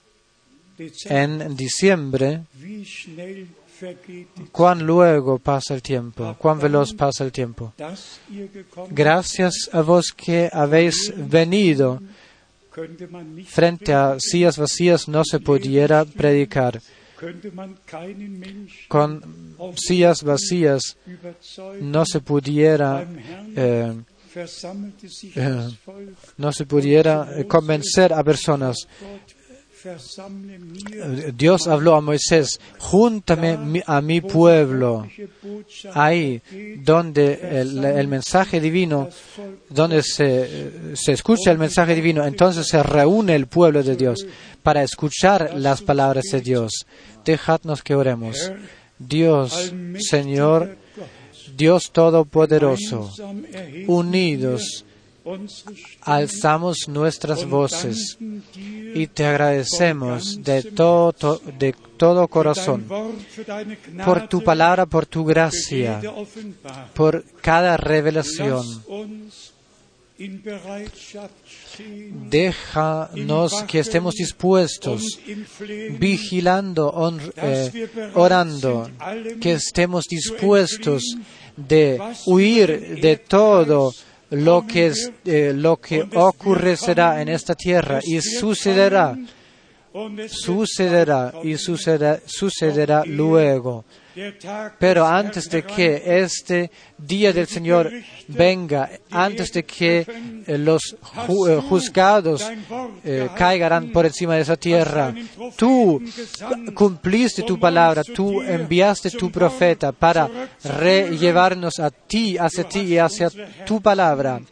Dezember. en diciembre. Wie schnell vergeht die Cuán luego pasa el tiempo, cuán veloz pasa el tiempo. dass ihr gekommen Gracias a vos que habéis venido. könnte man nicht Frente a sillas vacías no se pudiera predicar. könnte man keinen Menschen Con sillas vacías überzeugen. no se pudiera Beim Herrn eh, versammelte sich eh, das Volk. no se pudiera eh, convencer a personas. Gott versammle mir Eh, Dios habló a Moisés, júntame mi- a mi pueblo. die Botschaft Ahí donde el, el mensaje divino, das Volk donde se, se escucha el mensaje divino, entonces se reúne el pueblo de Dios para escuchar las palabras de Dios. Dejadnos que oremos. Dios, Señor, Dios Todopoderoso, gemeinsam erheben unidos, unsere Stimme alzamos nuestras voces danken dir y te agradecemos de todo, de todo corazón dein Wort für deine Gnade, por tu palabra, por tu für gracia, jede Offenbarung. por cada revelación. Lass uns in Bereitschaft stehen Déjanos que estemos dispuestos, und im Flehen, vigilando, hon- dass eh, wir bereit orando, sind, allem que estemos dispuestos de huir de todo lo que, es- eh, lo que ocurrirá en esta tierra y sucederá, und es wird sucederá y sucederá, sucederá luego. der Tag Pero des antes de Herrn que este día del Señor venga, antes de que eh, los ju- eh, juzgados eh, caigan por encima de esa tierra, tú cu- cumpliste tu palabra, tú enviaste tu profeta para re- llevarnos a ti, hacia ti y hacia tu palabra.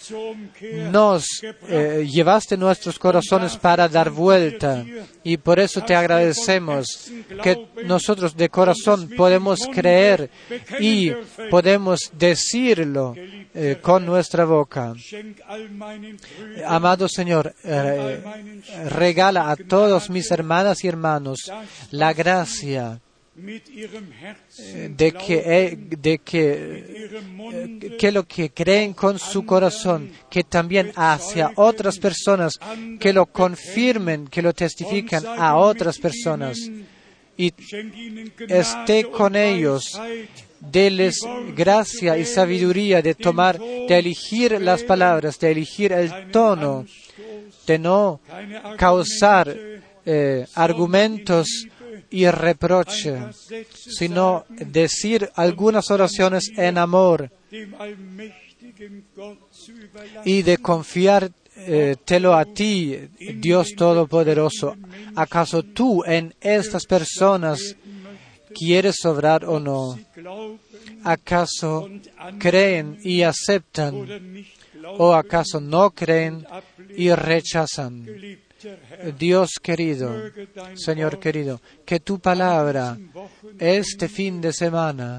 nos eh, llevaste nuestros corazones para dar vuelta, y por eso te agradecemos que nosotros de corazón podemos creer y podemos decirlo eh, con nuestra boca. Amado Señor, eh, regala a todos mis hermanas y hermanos la gracia de que, de que, que lo que creen con su corazón, que también hacia otras personas, que lo confirmen, que lo testifican a otras personas, y esté con ellos. Deles gracia y sabiduría de tomar, de elegir las palabras, de elegir el tono, de no causar eh, argumentos y reproche, sino decir algunas oraciones en amor y de confiar eh, telo a ti, Dios Todopoderoso. ¿Acaso tú en estas personas quieres obrar o no? ¿Acaso creen y aceptan o acaso no creen y rechazan? Dios querido, Señor querido, que tu palabra este fin de semana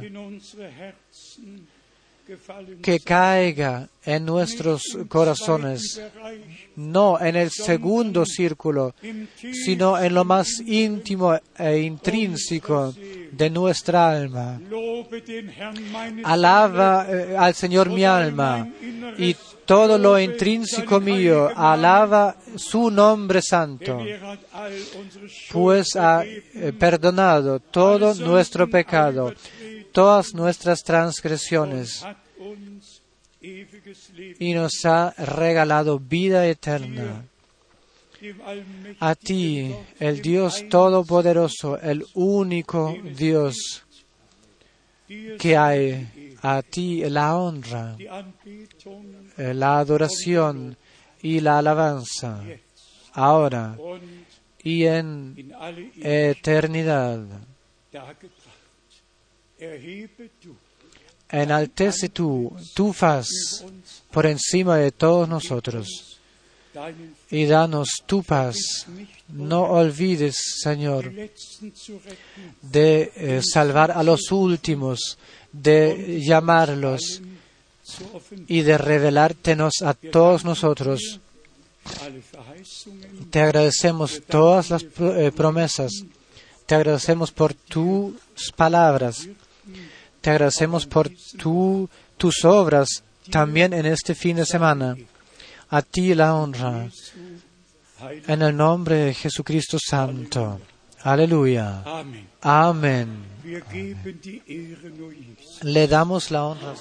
que caiga en nuestros corazones, no en el segundo círculo, sino en lo más íntimo e intrínseco de nuestra alma. Alaba eh, al Señor mi alma, y todo lo intrínseco mío alaba su nombre santo, pues ha eh, perdonado todo nuestro pecado, todas nuestras transgresiones, y nos ha regalado vida eterna. A ti, el Dios Todopoderoso, el único Dios que hay, a ti la honra, la adoración y la alabanza, ahora y en eternidad. Enaltece tú, tu faz por encima de todos nosotros, y danos tu paz. No olvides, Señor, de eh, salvar a los últimos, de llamarlos y de revelártenos a todos nosotros. Te agradecemos todas las eh, promesas. Te agradecemos por tus palabras. Te agradecemos por tu, tus obras también en este fin de semana. A ti la honra. En el nombre de Jesucristo Santo. Aleluya. Amén. Amén. Wir geben die Ehre nur Jesus. Le damos la honra.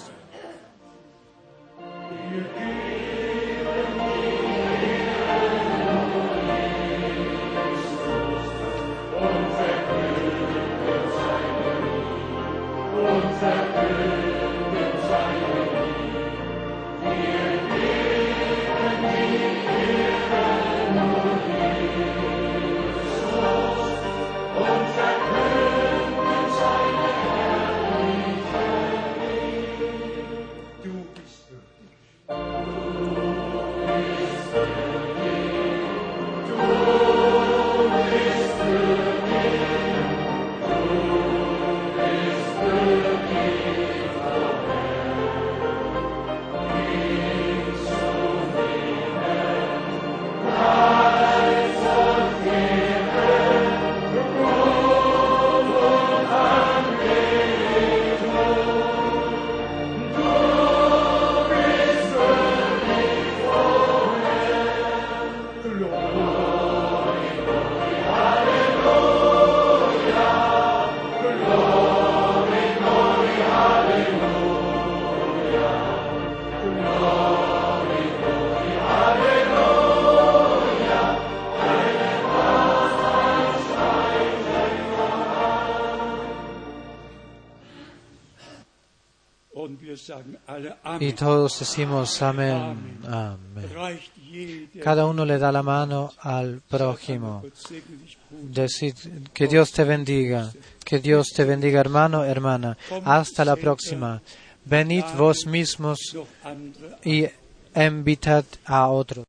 Y todos decimos amén, amén. Cada uno le da la mano al prójimo. Decid que Dios te bendiga, que Dios te bendiga, hermano, hermana. Hasta la próxima. Venid vos mismos y invitad a otros.